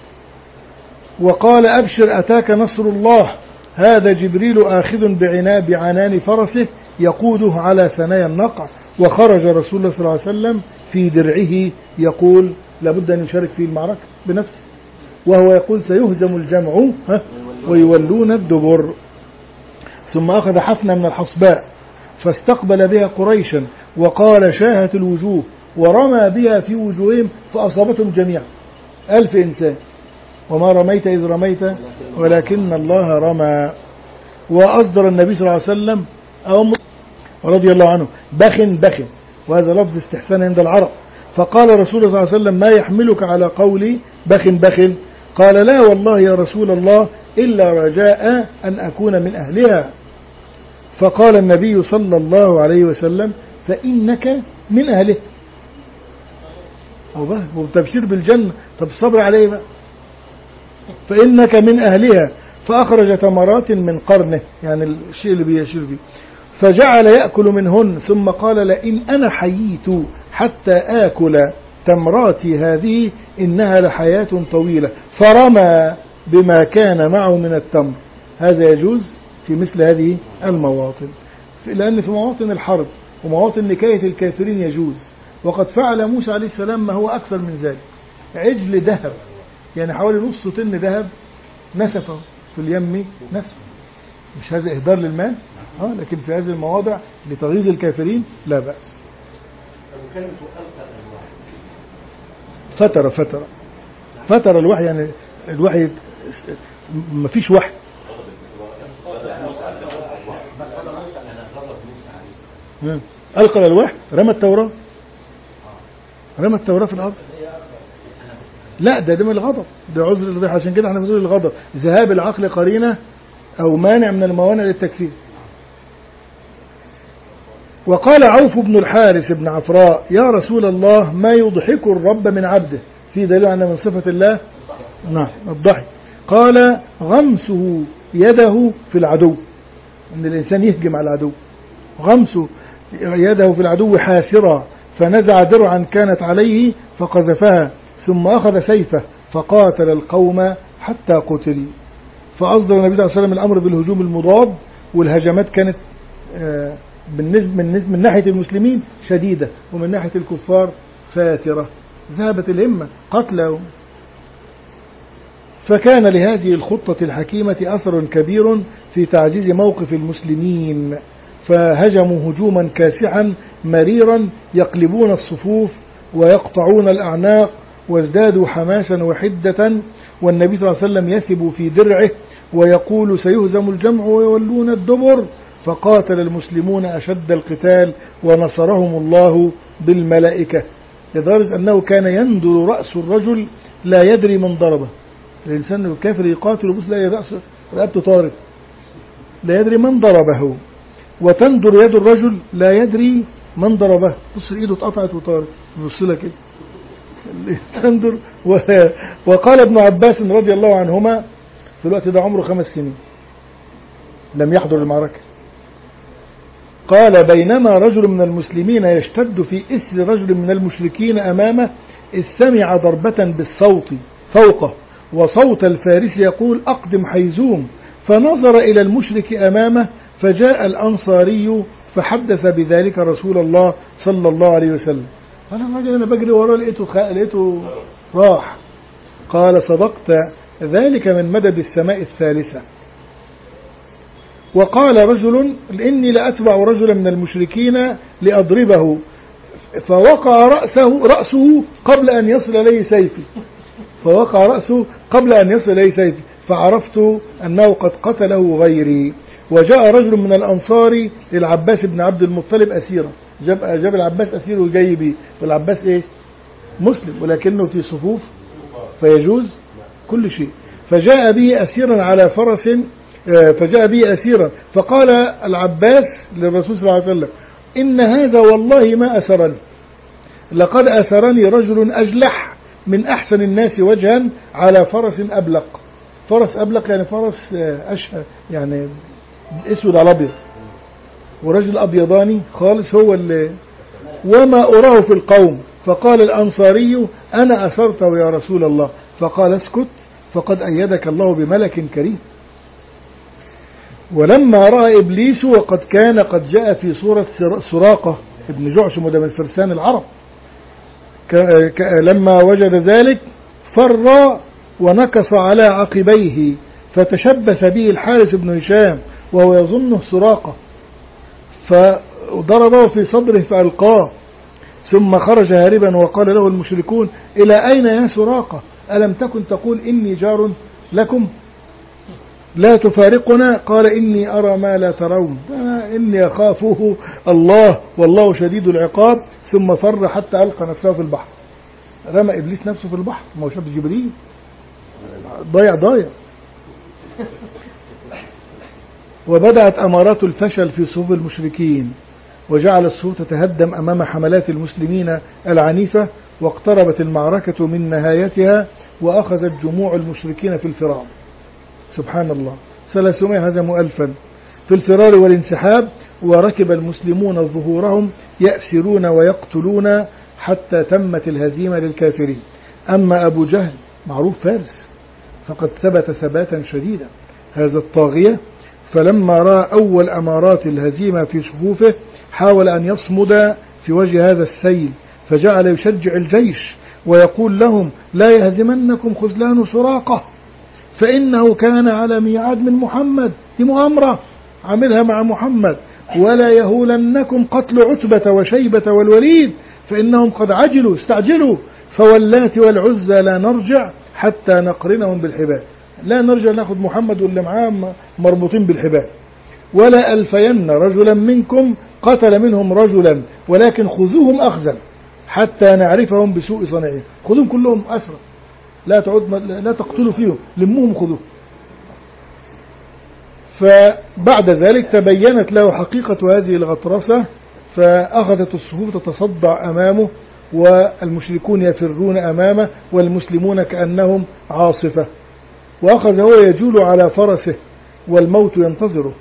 وقال أبشر أتاك نصر الله، هذا جبريل آخذ بعناب بعنان فرسه يقوده على ثنايا النقع. وخرج رسول الله صلى الله عليه وسلم في درعه يقول لابد أن يشارك في المعركة بنفسه، وهو يقول سيهزم الجمع ويولون الدبر. ثم أخذ حفنة من الحصباء فاستقبل بها قريشا وقال شاهت الوجوه، ورمى بها في وجوههم فأصابتهم جميعا، ألف إنسان، وما رميت إذ رميت ولكن الله رمى. وأصدر النبي صلى الله عليه وسلم أمر رضي الله عنه بخ بخ، وهذا لفظ استحسان عند العرب. فقال رسول الله صلى الله عليه وسلم ما يحملك على قولي بخ بخ؟ قال لا والله يا رسول الله إلا رجاء أن أكون من أهلها. فقال النبي صلى الله عليه وسلم فإنك من أهله، وتبشير بالجنة، طب الصبر عليه بقى، فإنك من أهلها. فأخرج تمرات من قرنه، يعني الشيء اللي بيشير فيه، فجعل يأكل منهن، ثم قال لئن أنا حييت حتى آكل تمراتي هذه إنها لحياة طويلة، فرمى بما كان معه من التمر. هذا يجوز في مثل هذه المواطن، لأن في مواطن الحرب ومواطن نكاية الكافرين يجوز. وقد فعل موسى عليه السلام ما هو أكثر من ذلك، عجل ذهب، يعني حوالي نص طن ذهب نسفه في اليم نسف، مش هذا إهدار للمال؟ آه لكن في هذه المواضع لتغيظ الكافرين لا بأس. فترة فترة فترة الوحي، يعني الوحي ما فيش وحي. ألقى الوحي، رمى التوراة، رمى التوراة في الأرض. لا ده ده من الغضب، ده عذر الرضيح، عشان كده احنا بنقول الغضب ذهاب العقل قرينة أو مانع من الموانع للتكفير. وقال عوف بن الحارث بن عفراء يا رسول الله ما يضحك الرب من عبده، في دليل أن من صفة الله نعم الضحك. قال غمسه يده في العدو، أن الإنسان يهجم على العدو، غمسه يده في العدو حاسرا، فنزع درعا كانت عليه فقذفها، ثم أخذ سيفه فقاتل القوم حتى قتل. فأصدر النبي صلى الله عليه وسلم الأمر بالهجوم المضاد، والهجمات كانت بالنسبة من, من ناحية المسلمين شديدة، ومن ناحية الكفار فاترة، ذهبت الهمة قتلهم. فكان لهذه الخطة الحكيمة أثر كبير في تعزيز موقف المسلمين، فهجموا هجوما كاسحا مريرا يقلبون الصفوف ويقطعون الأعناق، وازدادوا حماسا وحدة، والنبي صلى الله عليه وسلم يثب في درعه ويقول سيهزم الجمع ويولون الدبر، فقاتل المسلمون أشد القتال ونصرهم الله بالملائكة، لدرجة أنه كان يندر رأس الرجل لا يدري من ضربه. الإنسان الكافر يقاتل وبص لا رأسه رقبته طارت لا يدري من ضربه، وتندر يد الرجل لا يدري من ضربه، بص ايده اتقطعت وطارت بص لك كده تندر. وقال ابن عباس رضي الله عنهما في الوقت ده عمره خمس سنين لم يحضر المعركة، قال بينما رجل من المسلمين يشتد في إثر رجل من المشركين أمامه إذ سمع ضربة بالصوت فوقه وصوت الفارس يقول أقدم حيزوم، فنظر إلى المشرك أمامه فجاء الأنصاري فحدث بذلك رسول الله صلى الله عليه وسلم. قال الرجل أنا بجري وراه لقيته خ... لقيته راح. قال صدقت، ذلك من مدد السماء الثالثة. وقال رجل إني لأتبع رجلا من المشركين لأضربه فوقع رأسه, رأسه قبل أن يصل إليه سيفي فوقع رأسه قبل أن يصل إليه سيفي فعرفت أنه قد قتله غيري. وجاء رجل من الأنصار للعباس بن عبد المطلب أسيرا، جاب, جاب العباس أسير وجاي بيه، والعباس إيه مسلم ولكنه في صفوف فيجوز كل شيء، فجاء به أسيرا على فرس، فجاء به أسيرا فقال العباس للرسول صلى الله عليه وسلم إن هذا والله ما أثرني، لقد أثرني رجل أجلح من أحسن الناس وجها على فرس أبلق. فرس أبلق يعني فرس أشهر يعني اسود على أبيض، ورجل أبيضاني خالص هو اللي وما أراه في القوم. فقال الأنصاري أنا أثرته يا رسول الله، فقال اسكت فقد أيدك الله بملك كريم. ولما رأى إبليس وقد كان قد جاء في صورة سراقة ابن جعشم وده من فرسان العرب، لما وجد ذلك فر ونكص على عقبيه فتشبث به الحارث بن هشام وهو يظنه سراقة، فضربه في صدره فألقاه، ثم خرج هاربا وقال له المشركون إلى أين يا سراقة؟ ألم تكن تقول إني جار لكم لا تفارقنا؟ قال إني أرى ما لا ترون، إني أخافه الله والله شديد العقاب. ثم فر حتى ألقى نفسه في البحر، رمى إبليس نفسه في البحر، ما هو شاف جبريل ضايع ضايع. وبدأت أمارات الفشل في صفوف المشركين، وجعل الصفوف تتهدم أمام حملات المسلمين العنيفة، واقتربت المعركة من نهايتها، وأخذت جموع المشركين في الفرار. سبحان الله، ثلاثمائة هزموا ألفا في الفرار والانسحاب، وركب المسلمون ظهورهم يأسرون ويقتلون حتى تمت الهزيمة للكافرين. أما أبو جهل معروف فارس فقد ثبت ثباتا شديدا هذا الطاغية، فلما رأى أول أمارات الهزيمة في صفوفه حاول أن يصمد في وجه هذا السيل، فجعل يشجع الجيش ويقول لهم لا يهزمنكم خذلان سراقة فإنه كان على ميعاد من محمد، دي مؤامرة عملها مع محمد، ولا يهولنكم قتل عتبة وشيبة والوليد فإنهم قد عجلوا استعجلوا، فواللات والعزى لا نرجع حتى نقرنهم بالحبال، لا نرجع ناخذ محمد واللي معاه مربوطين بالحبال، ولا ألفين رجلا منكم قتل منهم رجلا ولكن خذوهم أخذا حتى نعرفهم بسوء صنعهم، خذوهم كلهم أسرى، لا تعود لا تقتلوا فيهم، لموهم خذوه. فبعد ذلك تبينت له حقيقة هذه الغطرسة، فأخذت الصفوف تتصدع أمامه والمشركون يفرون أمامه والمسلمون كأنهم عاصفة، وأخذ هو يجول على فرسه والموت ينتظره.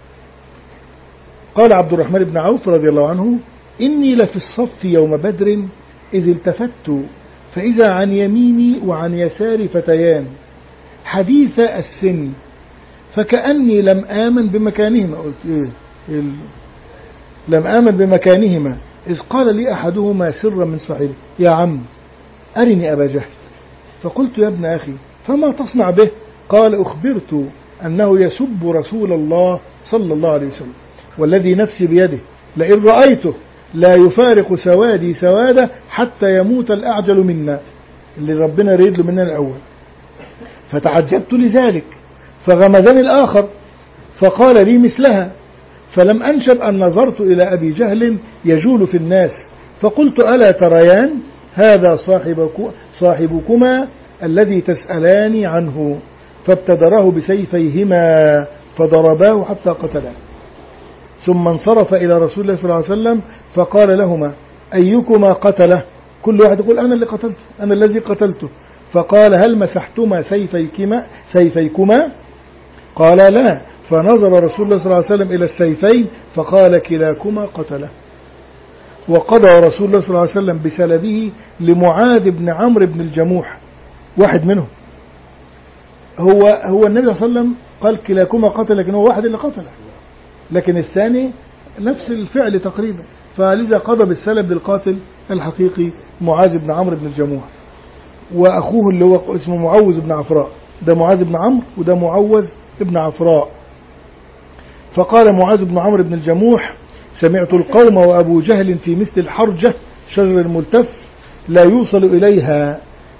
قال عبد الرحمن بن عوف رضي الله عنه إني لفي الصف يوم بدر إذ التفت فإذا عن يميني وعن يساري فتيان حديث السن فكأني لم آمن بمكانهما، قلت إيه؟ إيه لم آمن بمكانهما، إذ قال لي أحدهما سرا من صاحبه يا عم أرني أبا جهل، فقلت يا ابن أخي فما تصنع به؟ قال أخبرت أنه يسب رسول الله صلى الله عليه وسلم، والذي نفسي بيده لئن رأيته لا يفارق سوادي سواده حتى يموت الأعجل منا، اللي ربنا يريد له منا الأول. فتعجبت لذلك فغمزني الآخر فقال لي مثلها، فلم أنشب أن نظرت إلى أبي جهل يجول في الناس فقلت ألا تريان هذا صاحبك صاحبكما الذي تسألان عنه، فابتدراه بسيفيهما فضرباه حتى قتله، ثم انصرف إلى رسول الله صلى الله عليه وسلم فقال لهما أيكما قتله؟ كل واحد يقول أنا اللي قتلته، أنا الذي قتلته. فقال هل مسحتما سيفيكما سيفيكما؟ قال لا. فنظر رسول الله صلى الله عليه وسلم إلى السيفين فقال كلاكما قتله. وقضى رسول الله صلى الله عليه وسلم بسلبه لمعاذ بن عمرو بن الجموح، واحد منهم. هو هو النبي صلى الله عليه وسلم قال كلاكما قتل، لكن هو واحد اللي قتله، لكن الثاني نفس الفعل تقريبا، فلذا قضى بالسلب للقاتل الحقيقي معاذ بن عمرو بن الجموح. وأخوه اللي هو اسمه معوذ بن عفراء، ده معاذ بن عمرو وده معوذ بن عفراء. فقال معاذ بن عمرو بن الجموح سمعت القوم وأبو جهل في مثل الحرجة شجر الملتف لا يوصل إليها،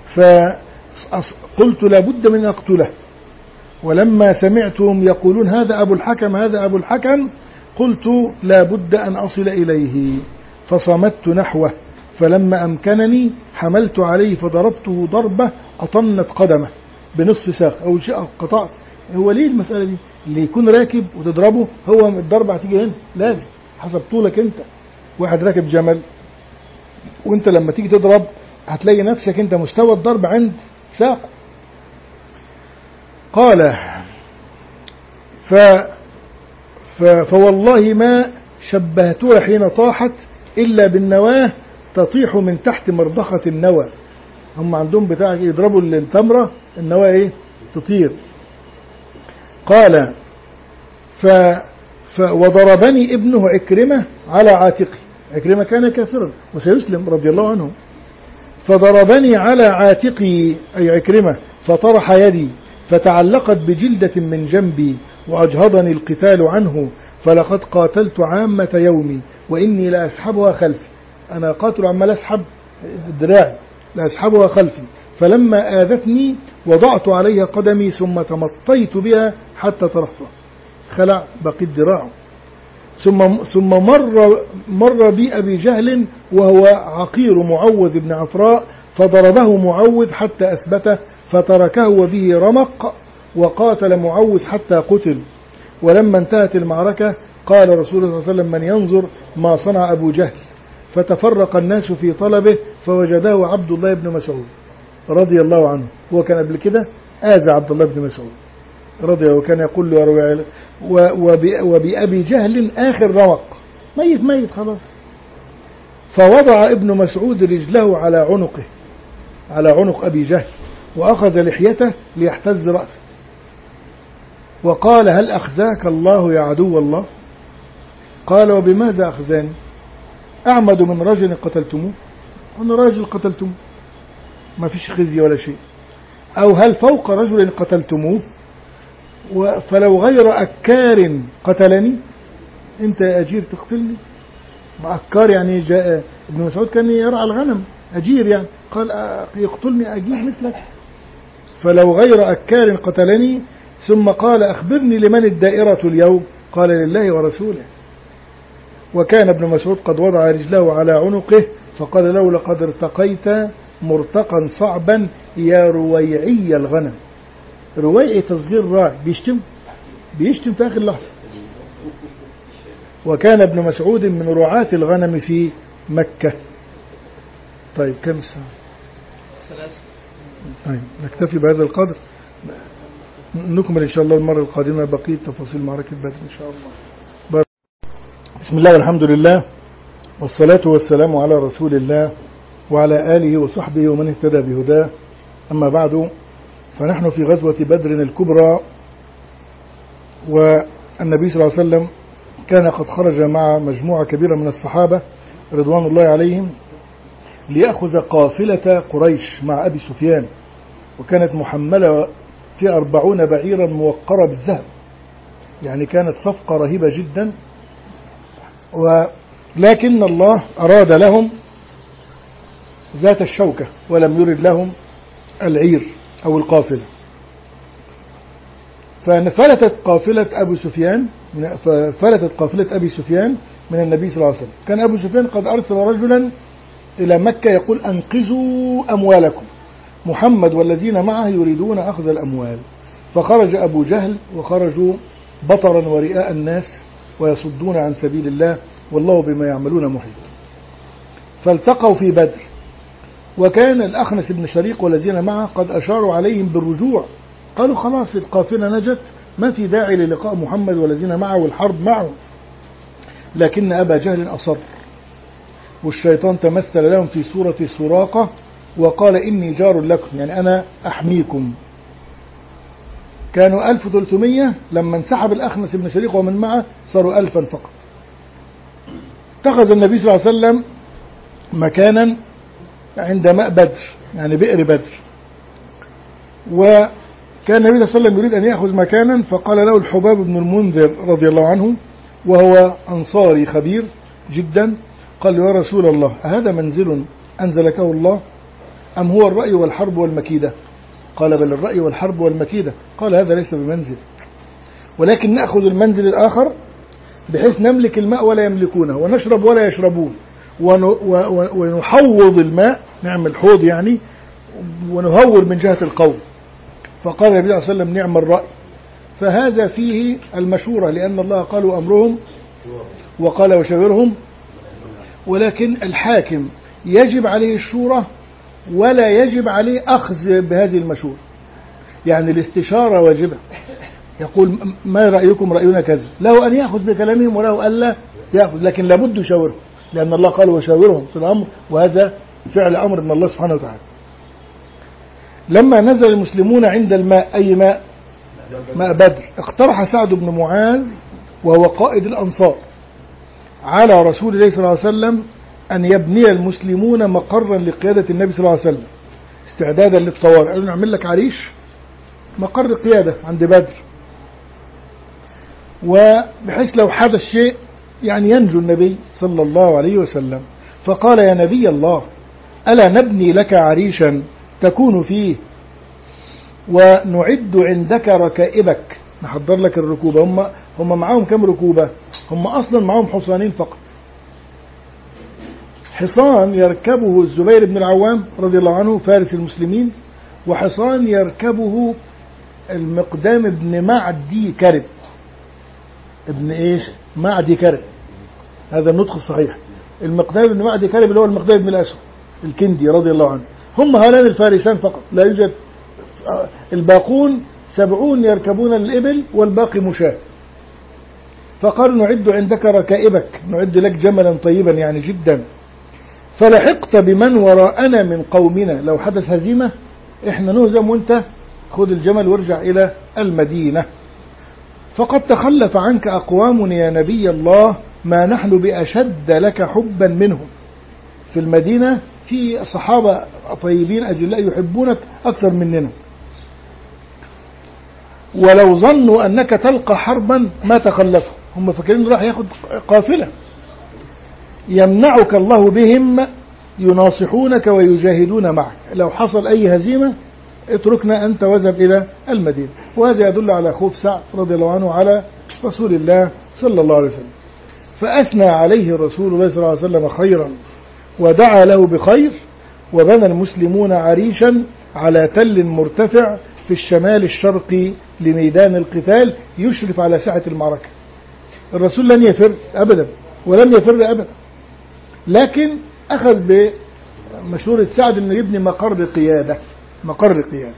فقلت لا بد من أقتله. ولما سمعتهم يقولون هذا أبو الحكم هذا أبو الحكم قلت لا بد أن أصل إليه، فصمت نحوه، فلما أمكنني حملت عليه فضربته ضربة أطنت قدمه بنصف ساق أو شيء قطعت. هو ليه المسألة دي؟ اللي يكون راكب وتضربه هو الضربة هتيجي هنا لازم حسب طولك انت. واحد راكب جمل وانت لما تيجي تضرب هتلاقي نفسك انت مستوى الضرب عند ساقه. قال ف... ف... فوالله ما شبهتها حين طاحت إلا بالنواه تطيح من تحت مرضخة النوى. هم عندهم بتاع يضربوا التمرة النواه ايه تطير. قال ف... ف... وضربني ابنه عكرمة على عاتقي، عكرمة كان كافرا وسيسلم رضي الله عنه، فضربني على عاتقي أي عكرمة فطرح يدي فتعلقت بجلدة من جنبي وأجهضني القتال عنه، فلقد قاتلت عامة يومي وإني لأسحبها خلفي. أنا قاتل عمال أسحب الدراع لأسحبها خلفي، فلما آذتني وضعت عليها قدمي ثم تمطيت بها حتى طرحتها، خلع بقيت ذراعه. ثم ثم مر مر بي أبي جهل وهو عقير معوذ بن عفراء فضربه معوذ حتى أثبته فتركه وبه رمق، وقاتل معوذ حتى قتل. ولما انتهت المعركة قال رسول الله صلى الله عليه وسلم من ينظر ما صنع أبو جهل، فتفرق الناس في طلبه فوجده عبد الله بن مسعود رضي الله عنه. هو كان قبل كده آذى عبد الله بن مسعود رضي الله، وكان يقول له يا وبأبي جهل آخر رمق، ميت ميت خلاص. فوضع ابن مسعود رجله على عنقه على عنق أبي جهل وأخذ لحيته ليحتز رأسه وقال هل أخزاك الله يا عدو الله؟ قال وبماذا أخزاني؟ أعمد من رجل قتلتموه؟ أنا راجل قتلتموه ما فيش خزي ولا شيء. أو هل فوق رجل قتلتموه؟ فلو غير أكار قتلني، أنت يا أجير تقتلني؟ أكار يعني جاء ابن مسعود كان يرعى الغنم أجير يعني، قال يقتلني أجير مثلك. فلو غير أكار قتلني. ثم قال أخبرني لمن الدائرة اليوم؟ قال لله ورسوله. وكان ابن مسعود قد وضع رجله على عنقه فقال له لقد ارتقيت مرتقا صعبا يا رويعي الغنم. رويعي تصغير راعي، بيشتم بيشتم في آخر لحظة. وكان ابن مسعود من رعاة الغنم في مكة. طيب كم الساعة؟ ثلاث. طيب نكتفي بهذا القدر، نكمل إن شاء الله المرة القادمة بقية تفاصيل معركة بدر إن شاء الله. بسم الله والحمد لله والصلاة والسلام على رسول الله وعلى آله وصحبه ومن اهتدى بهداه. أما بعد، فنحن في غزوة بدر الكبرى، والنبي صلى الله عليه وسلم كان قد خرج مع مجموعة كبيرة من الصحابة رضوان الله عليهم ليأخذ قافلة قريش مع أبي سفيان، وكانت محملة في أربعون بعيرا موقرة بالذهب، يعني كانت صفقة رهيبة جدا ولكن الله أراد لهم ذات الشوكة ولم يرد لهم العير أو القافلة. ففلتت قافلة أبو سفيان ففلتت قافلة أبي سفيان من النبي صلى الله عليه وسلم. كان أبو سفيان قد أرسل رجلا إلى مكة يقول أنقذوا أموالكم، محمد والذين معه يريدون أخذ الأموال. فخرج أبو جهل وخرجوا بطرا ورئاء الناس ويصدون عن سبيل الله والله بما يعملون محيط. فالتقوا في بدر، وكان الأخنس بن شريق والذين معه قد أشاروا عليهم بالرجوع، قالوا خلاص القافلة نجت، ما في داعي للقاء محمد والذين معه والحرب معه. لكن أبا جهل أصر، والشيطان تمثل لهم في سورة سراقة وقال إني جار لكم، يعني أنا أحميكم. كانوا ألف وثلاثمائة، لما انسحب الأخنس بن شريق ومن معه صاروا ألفا فقط. اتخذ النبي صلى الله عليه وسلم مكانا عند ماء بدر، يعني بئر بدر، وكان النبي صلى الله عليه وسلم يريد أن يأخذ مكانا، فقال له الحباب بن المنذر رضي الله عنه وهو أنصاري خبير جدا، قال له يا رسول الله أهذا منزل أنزلكه الله أم هو الرأي والحرب والمكيدة؟ قال بل الرأي والحرب والمكيدة. قال هذا ليس بمنزل، ولكن نأخذ المنزل الآخر بحيث نملك الماء ولا يملكونه، ونشرب ولا يشربون، ونحوض الماء، نعمل حوض يعني، ونهور من جهة القوم. فقال النبي صلى الله عليه وسلم نعم الرأي. فهذا فيه المشورة، لأن الله قالوا أمرهم وقال وشاورهم، ولكن الحاكم يجب عليه الشورى ولا يجب عليه أخذ بهذه المشورة. يعني الاستشارة واجبة، يقول ما رأيكم رأينا كذا، له أن يأخذ بكلامهم وله ألا يأخذ، لكن لابد يشاورهم، لأن الله قال وشاورهم في الأمر، وهذا فعل أمر من الله سبحانه وتعالى. لما نزل المسلمون عند الماء، أي ماء؟ ماء بدر، اقترح سعد بن معاذ وهو قائد الأنصار على رسول الله صلى الله عليه وسلم أن يبني المسلمون مقرا لقيادة النبي صلى الله عليه وسلم استعدادا للطوارئ. قالوا نعمل لك عريش مقر قيادة عند بدر، وبحيث لو حدث شيء يعني ينجو النبي صلى الله عليه وسلم. فقال يا نبي الله ألا نبني لك عريشا تكون فيه ونعد عندك ركائبك، نحضر لك الركوبة. هم هم معاهم كم ركوبة؟ هم أصلا معاهم حصانين فقط، حصان يركبه الزبير بن العوام رضي الله عنه فارس المسلمين، وحصان يركبه المقدام بن معدي كرب، ابن ايش؟ معدي كرب، هذا النطق الصحيح. المقدام بن معدي كرب اللي هو المقدام بن الأسود الكندي رضي الله عنه. هم هؤلاء الفارسان فقط، لا يوجد الباقون سبعون يركبون الإبل والباقي مشاة. فقال نعد عندك ركائبك، نعد لك جملا طيبا يعني جدا، فلحقت بمن وراءنا من قومنا، لو حدث هزيمة احنا نهزم وانت خذ الجمل وارجع إلى المدينة. فقد تخلف عنك أقوام يا نبي الله ما نحن بأشد لك حبا منهم. في المدينة في صحابة طيبين أجلاء يحبونك أكثر مننا، ولو ظنوا أنك تلقى حربا ما تخلفوا، هم فاكرين راح ياخد قافلة. يمنعك الله بهم يناصحونك ويجاهدون معك، لو حصل أي هزيمة اتركنا أنت واذهب إلى المدينة. وهذا يدل على خوف سعد رضي الله عنه على رسول الله صلى الله عليه وسلم. فأثنى عليه رسول الله صلى الله عليه وسلم خيرا ودعا له بخير، وبنى المسلمون عريشا على تل مرتفع في الشمال الشرقي لميدان القتال يشرف على ساحة المعركة. الرسول لن يفر أبدا ولن يفر أبدا، لكن أخذ بمشورة سعد أنه يبني مقر قيادة، مقر قيادة.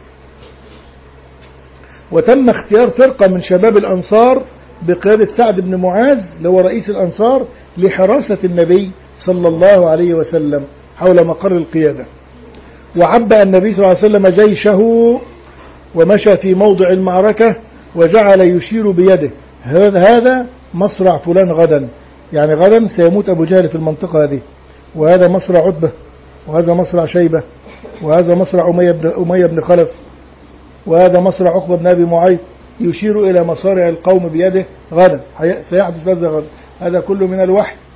وتم اختيار فرقة من شباب الأنصار بقيادة سعد بن معاذ اللي هو رئيس الأنصار لحراسة النبي صلى الله عليه وسلم حول مقر القيادة. وعبأ النبي صلى الله عليه وسلم جيشه ومشى في موضع المعركة وجعل يشير بيده هذا مصرع فلان غدا، يعني غدا سيموت أبو جهل في المنطقة هذه، وهذا مصرع عتبة، وهذا مصرع شيبة، وهذا مصرع أمية بن, أمية بن خلف، وهذا مصرع عقبة بن أبي معيط، يشير إلى مصارع القوم بيده غدا، سيحدث هذا غدا. هذا كله من الوحي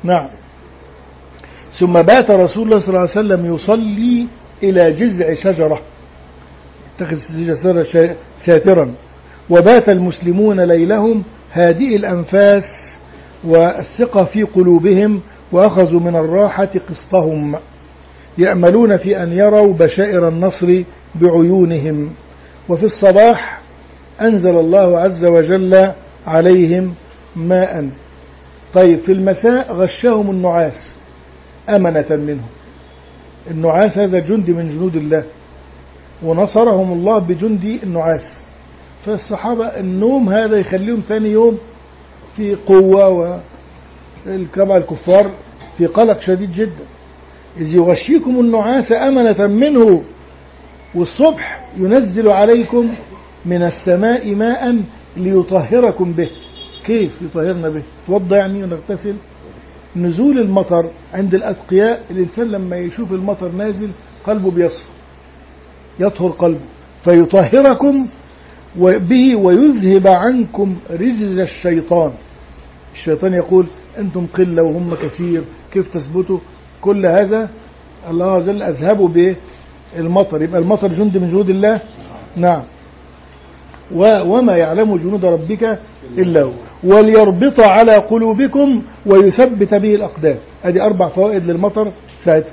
نعم. ثم بات رسول الله صلى الله عليه وسلم يصلي إلى جذع شجرة، اتخذ شجرة ساترا، وبات المسلمون ليلهم هادئ الأنفاس والثقة في قلوبهم، وأخذوا من الراحة قسطهم، يأملون في أن يروا بشائر النصر بعيونهم. وفي الصباح أنزل الله عز وجل عليهم ماء. طيب في المساء غشاهم النعاس أمنة منهم. النعاس هذا جندي من جنود الله، ونصرهم الله بجندي النعاس. فالصحابة النوم هذا يخليهم ثاني يوم في قوة، والكبار الكفار في قلق شديد جدا. إذ يغشيكم النعاس أمنة منه، والصبح ينزل عليكم من السماء ماء ليطهركم به. كيف يطهرنا به؟ توضى يعني ونغتسل؟ نزول المطر عند الأتقياء، الإنسان لما يشوف المطر نازل قلبه بيصفى، يطهر قلبه، فيطهركم به ويذهب عنكم رجز الشيطان. الشيطان يقول أنتم قلة وهم كثير، كيف تثبتوا؟ كل هذا الله عز وجل أذهبوا بالمطر. يبقى المطر جند من جنود الله. نعم. وما يعلم جنود ربك إلا هو. وليربط على قلوبكم ويثبت به الأقدام. هذه أربع فوائد للمطر ساعتها.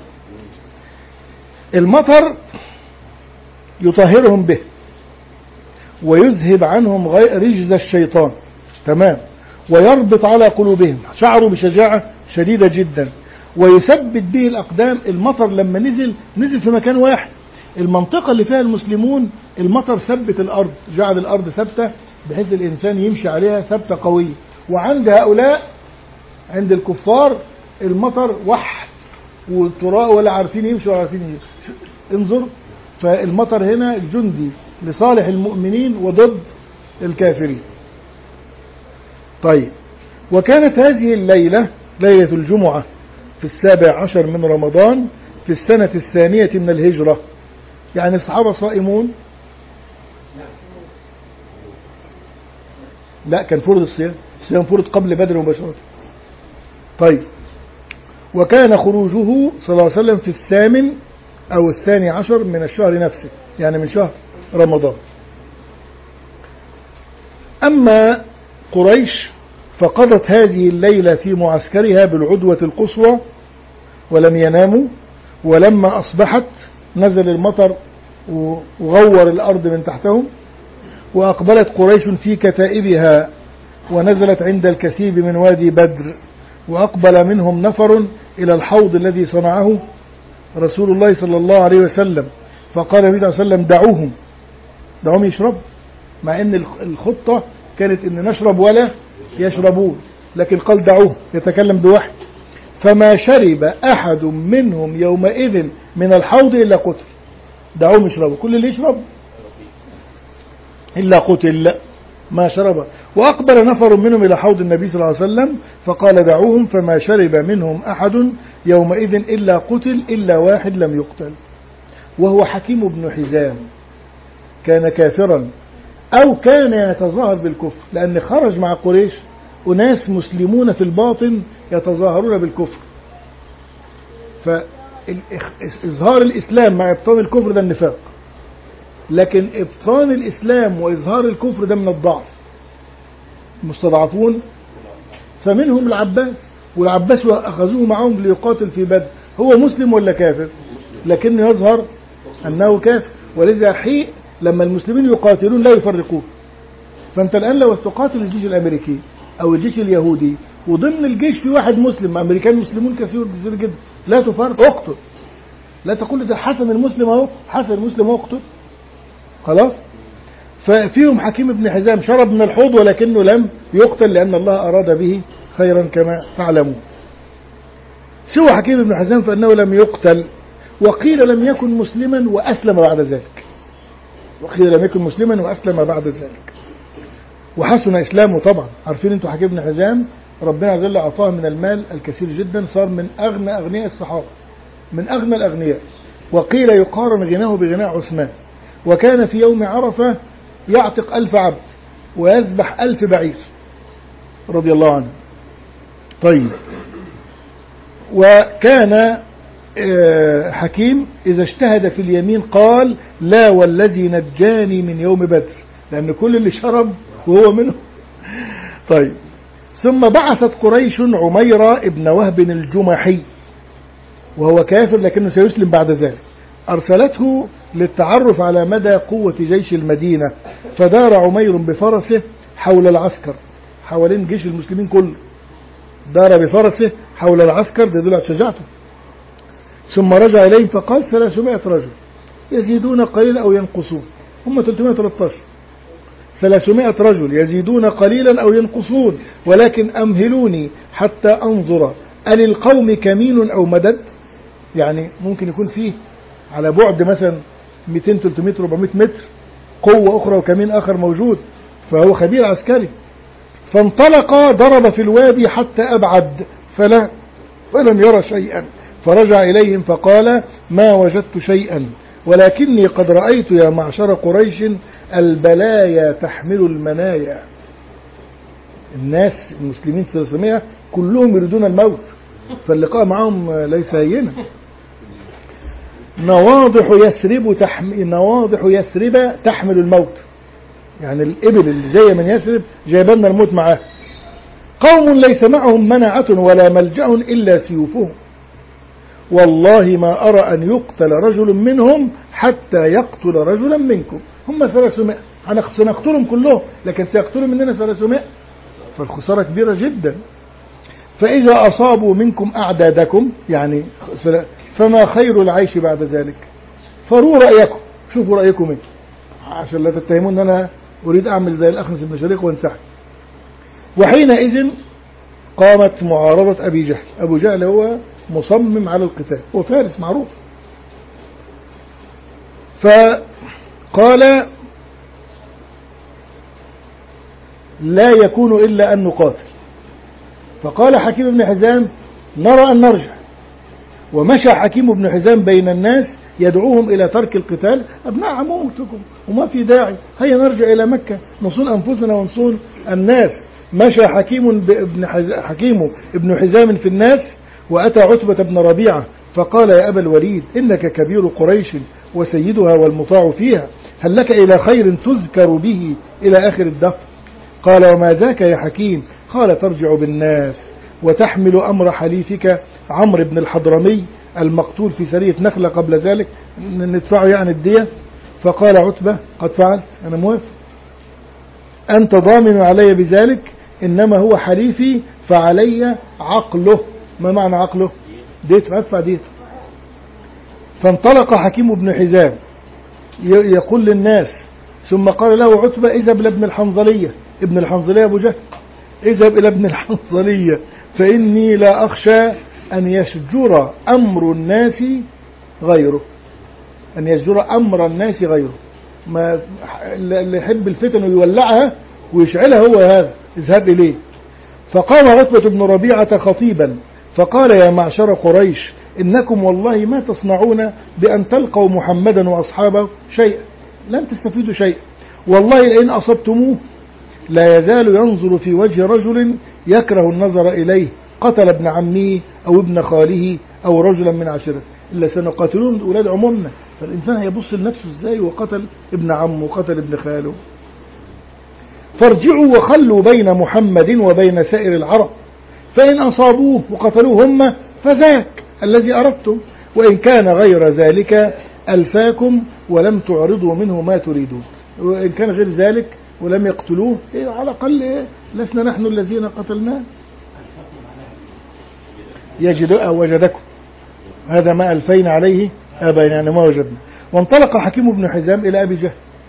المطر يطهرهم به ويذهب عنهم رجز الشيطان، تمام، ويربط على قلوبهم، شعروا بشجاعة شديدة جدا، ويثبت به الأقدام. المطر لما نزل نزل في مكان واحد، المنطقة اللي فيها المسلمون المطر ثبت الأرض، جعل الأرض ثابتة بحيث الإنسان يمشي عليها ثابتة قوية. وعند هؤلاء عند الكفار المطر وح والتراب، ولا عارفين يمشوا ولا عارفين يمشوا. انظر، فالمطر هنا جندي لصالح المؤمنين وضد الكافرين. طيب، وكانت هذه الليلة ليلة الجمعة في السابع عشر من رمضان في السنة الثانية من الهجرة. يعني الصحابة صائمون؟ لا، كان فرض الصيام، الصيام فرض قبل بدر مباشرة. طيب، وكان خروجه صلى الله عليه وسلم في الثامن أو الثاني عشر من الشهر نفسه، يعني من شهر رمضان. أما قريش فقضت هذه الليلة في معسكرها بالعدوة القصوى ولم يناموا، ولما أصبحت نزل المطر وغور الأرض من تحتهم، وأقبلت قريش في كتائبها ونزلت عند الكثيب من وادي بدر، وأقبل منهم نفر إلى الحوض الذي صنعه رسول الله صلى الله عليه وسلم، فقال النبي صلى الله عليه وسلم دعوهم دعوهم يشرب، مع أن الخطة كانت أن نشرب ولا يشربون، لكن قال دعوهم، يتكلم بوحي. فما شرب أحد منهم يومئذ من الحوض إلا قتل. دعوهم يشربوا، كل اللي يشرب إلا قتل، لا ما شرب. وأقبل نفر منهم إلى حوض النبي صلى الله عليه وسلم فقال دعوهم، فما شرب منهم أحد يومئذ إلا قتل إلا واحد لم يقتل، وهو حكيم بن حزام. كان كافرا أو كان يتظاهر بالكفر، لأن خرج مع قريش أناس مسلمون في الباطن يتظاهرون بالكفر. فإظهار الإسلام مع إبطان الكفر ده النفاق، لكن إبطان الإسلام وإظهار الكفر ده من الضعف. مستضعفون، فمنهم العباس، والعباس أخذوه معهم ليقاتل في بدر. هو مسلم ولا كافر؟ لكنه يظهر أنه كافر، ولذا حين لما المسلمين يقاتلون لا يفرقون. فأنت الآن لو استقاتل الجيش الأمريكي أو الجيش اليهودي وضمن الجيش في واحد مسلم، أمريكان مسلمون كثير كثير جدا، لا تفرق، اقتل. لا تقول ده حسن المسلم اهو، حسن المسلم اهو، اقتل. خلاص. ففيهم حكيم بن حزام شرب من الحوض ولكنه لم يقتل، لأن الله أراد به خيرا كما تعلمون. سوى حكيم بن حزام فإنه لم يقتل، وقيل لم يكن مسلما وأسلم بعد ذلك. وقيل لم يكن مسلما وأسلم بعد ذلك، وحسن إسلامه طبعا. عارفين انتوا حكيم بن حزام ربنا عز وجل أعطاه من المال الكثير جدا، صار من أغنى أغنياء الصحابة، من أغنى الأغنياء، وقيل يقارن غناه بغناء عثمان. وكان في يوم عرفة يعتق ألف عبد ويذبح ألف بعير رضي الله عنه. طيب، وكان حكيم إذا اجتهد في اليمين قال لا والذي نجاني من يوم بدر، لأن كل اللي شرب وهو منه. طيب ثم بعثت قريش عمير ابن وهب الجمحي وهو كافر لكنه سيسلم بعد ذلك، أرسلته للتعرف على مدى قوة جيش المدينة، فدار عمير بفرسه حول العسكر، حوالين جيش المسلمين كله، دار بفرسه حول العسكر، ده يدل على شجاعته. ثم رجع إليهم فقال ثلاثمائة رجل يزيدون قليلا أو ينقصون، هم ثلاثمائة وثلاثة عشر، ثلاثمائة رجل يزيدون قليلا أو ينقصون، ولكن أمهلوني حتى أنظر أللقوم كمين أو مدد، يعني ممكن يكون فيه على بعد مثلا مئتين ثلاثمائة أربعمائة متر قوة أخرى وكمين آخر موجود، فهو خبير عسكري. فانطلق ضرب في الوادي حتى أبعد فلا فلم يرى شيئا، فرجع إليهم فقال ما وجدت شيئا، ولكني قد رأيت يا معشر قريش البلايا تحمل المنايا. الناس المسلمين ثلاثمائة كلهم يريدون الموت، فاللقاء معهم ليس هينا. نواضح يثرب تحم... نواضح يثرب تحمل الموت، يعني الإبل اللي جاية من يثرب جايبنا الموت معاه. قوم ليس معهم منعة ولا ملجأ إلا سيوفهم، والله ما أرى أن يقتل رجل منهم حتى يقتل رجلا منكم. هم ثلاثمائة سنقتلهم كلهم، لكن سيقتلوا مننا ثلاثمائة، فالخسارة كبيرة جدا. فإذا أصابوا منكم أعدادكم يعني فما خير العيش بعد ذلك، فروا رأيكم، شوفوا رأيكم ايه، عشان لا تتهمون أن أنا أريد أعمل زي الأخنس بن شريق وانسحب. وحينئذ قامت معارضة أبي جهل. أبو جهل هو مصمم على القتال، هو فارس معروف. فقال لا يكون إلا أن نقاتل. فقال حكيم بن حزام نرى أن نرجع. ومشى حكيم بن حزام بين الناس يدعوهم إلى ترك القتال، أبناء عمومتكم وما في داعي، هيا نرجع إلى مكة نصون أنفسنا ونصون الناس. مشى حكيم بن حكيم ابن حزام في الناس، وأتى عتبة بن ربيعة فقال يا أبا الوليد إنك كبير قريش وسيدها والمطاع فيها، هل لك إلى خير تذكر به إلى آخر الدهر؟ قال وما ذاك يا حكيم؟ قال ترجع بالناس وتحمل أمر حليفك عمرو بن الحضرمي المقتول في سرية نخلة قبل ذلك، ندفعه يعني الدية. فقال عتبة قد فعلت، أنا موافق، أنت ضامن علي بذلك، إنما هو حليفي فعلي عقله. ما معنى عقله؟ ديت، أدفع ديت. فانطلق حكيم بن حزام يقول للناس، ثم قال له عتبة اذهب إلى ابن الحنظلية. ابن الحنظلية أبو جهل، اذهب إلى ابن الحنظلية فإني لا أخشى أن يشجر أمر الناس غيره، أن يشجر أمر الناس غيره، ما اللي يحب الفتن ويولعها ويشعلها هو هذا، اذهب إليه. فقام عتبة بن ربيعة خطيبا فقال يا معشر قريش إنكم والله ما تصنعون بأن تلقوا محمدا وأصحابه شيئا، لن تستفيدوا شيئا، والله لئن أصبتموه لا يزال ينظر في وجه رجل يكره النظر إليه، قتل ابن عمه أو ابن خاله أو رجلا من عشيرته، إلا سنقاتلون أولاد عمومنا. فالإنسان هيبص لنفسه إزاي وقتل ابن عمه وقتل ابن خاله. فارجعوا وخلوا بين محمد وبين سائر العرب، فإن أصابوه وقتلوه هم فذاك الذي أردتم، وإن كان غير ذلك ألفاكم ولم تعرضوا منه ما تريدون، وإن كان غير ذلك ولم يقتلوه إيه على الأقل إيه لسنا نحن الذين قتلناه. يجد وجدكم، هذا ما ألفين عليه آبائنا، يعني ما وجدنا. وانطلق حكيم بن حزام إلى أبي جهل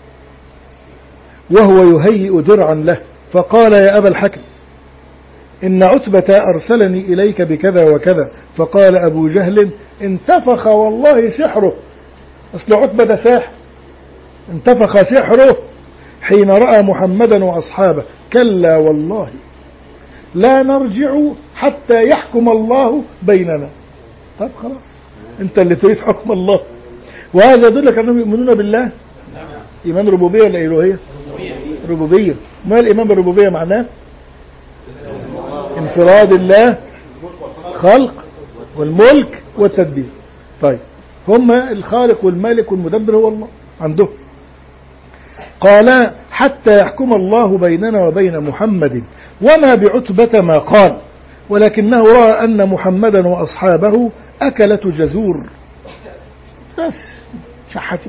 وهو يهيئ درعا له، فقال يا أبا الحكم إن عتبة أرسلني إليك بكذا وكذا. فقال أبو جهل انتفخ والله سحره، أصل عتبة ده ساحر، انتفخ سحره حين رأى محمدا وأصحابه، كلا والله لا نرجع حتى يحكم الله بيننا. طب خلاص انت اللي تريد حكم الله. وهذا يدلك أنهم يؤمنون بالله إيمان ربوبية ولا إلوهية؟ ربوبية. ما الإيمان بالربوبية معناه؟ انفراد الله خلق والملك والتدبير. طيب هما الخالق والمالك والمدبر هو الله عندهم. قال حتى يحكم الله بيننا وبين محمد، وما بعتبة ما قال، ولكنه رأى أن محمدا وأصحابه أكلة جزور، بس شحتي.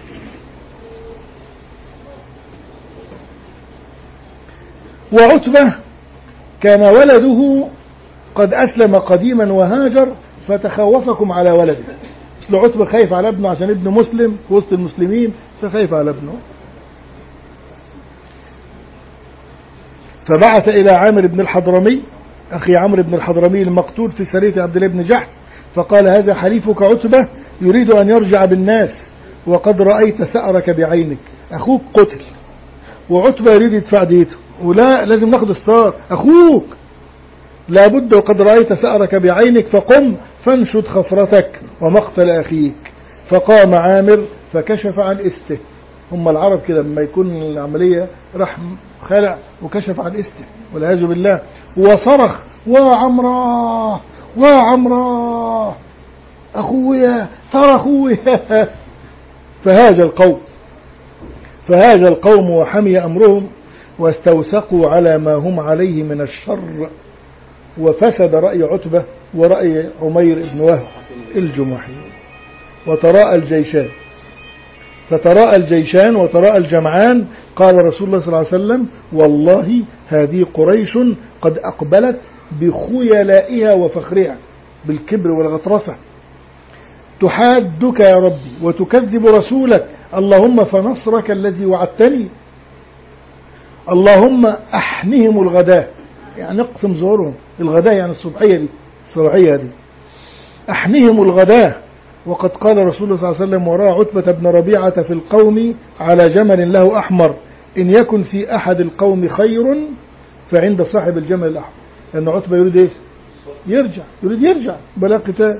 وعتبة كان ولده قد أسلم قديما وهاجر فتخوفكم على ولده. اصل عتبة خايف على ابنه عشان ابنه مسلم في وسط المسلمين، فخايف على ابنه. فبعث إلى عامر بن الحضرمي أخي عمرو بن الحضرمي المقتول في سرية عبد الله بن جحش، فقال هذا حليفك عتبة يريد أن يرجع بالناس وقد رأيت ثأرك بعينك. أخوك قتل وعتبة يريد يدفع ديته، ولا لازم ناخد الثار، أخوك لابد وقد رأيت ثأرك بعينك، فقم فانشد خفرتك ومقتل أخيك. فقام عامر فكشف عن إسته. هم العرب كده لما يكون العملية راح خلع وكشف عن إسته والعياذ بالله، وصرخ وعمراه وعمراه أخويا ترى أخويا. فهاج القوم فهاج القوم وحمي أمرهم واستوثقوا على ما هم عليه من الشر، وفسد رأي عتبة ورأي عمير بن وهب الجمحي. وتراءى الجيشان فتراءى الجيشان وتراءى الجمعان. قال رسول الله صلى الله عليه وسلم والله هذه قريش قد أقبلت بخيلائها وفخرها، بالكبر والغطرسة، تحادك يا ربي وتكذب رسولك، اللهم فنصرك الذي وعدتني، اللهم أحنهم الغداء، يعني اقسم ظهورهم. الغداء يعني الصبحية دي الصباحية دي، أحنهم الغداء. وقد قال رسول الله صلى الله عليه وسلم وراء عتبة بن ربيعة في القوم على جمل له أحمر، إن يكن في أحد القوم خير فعند صاحب الجمل الأحمر. لأن عتبة يريد إيه؟ يرجع يريد يرجع بلا قتال.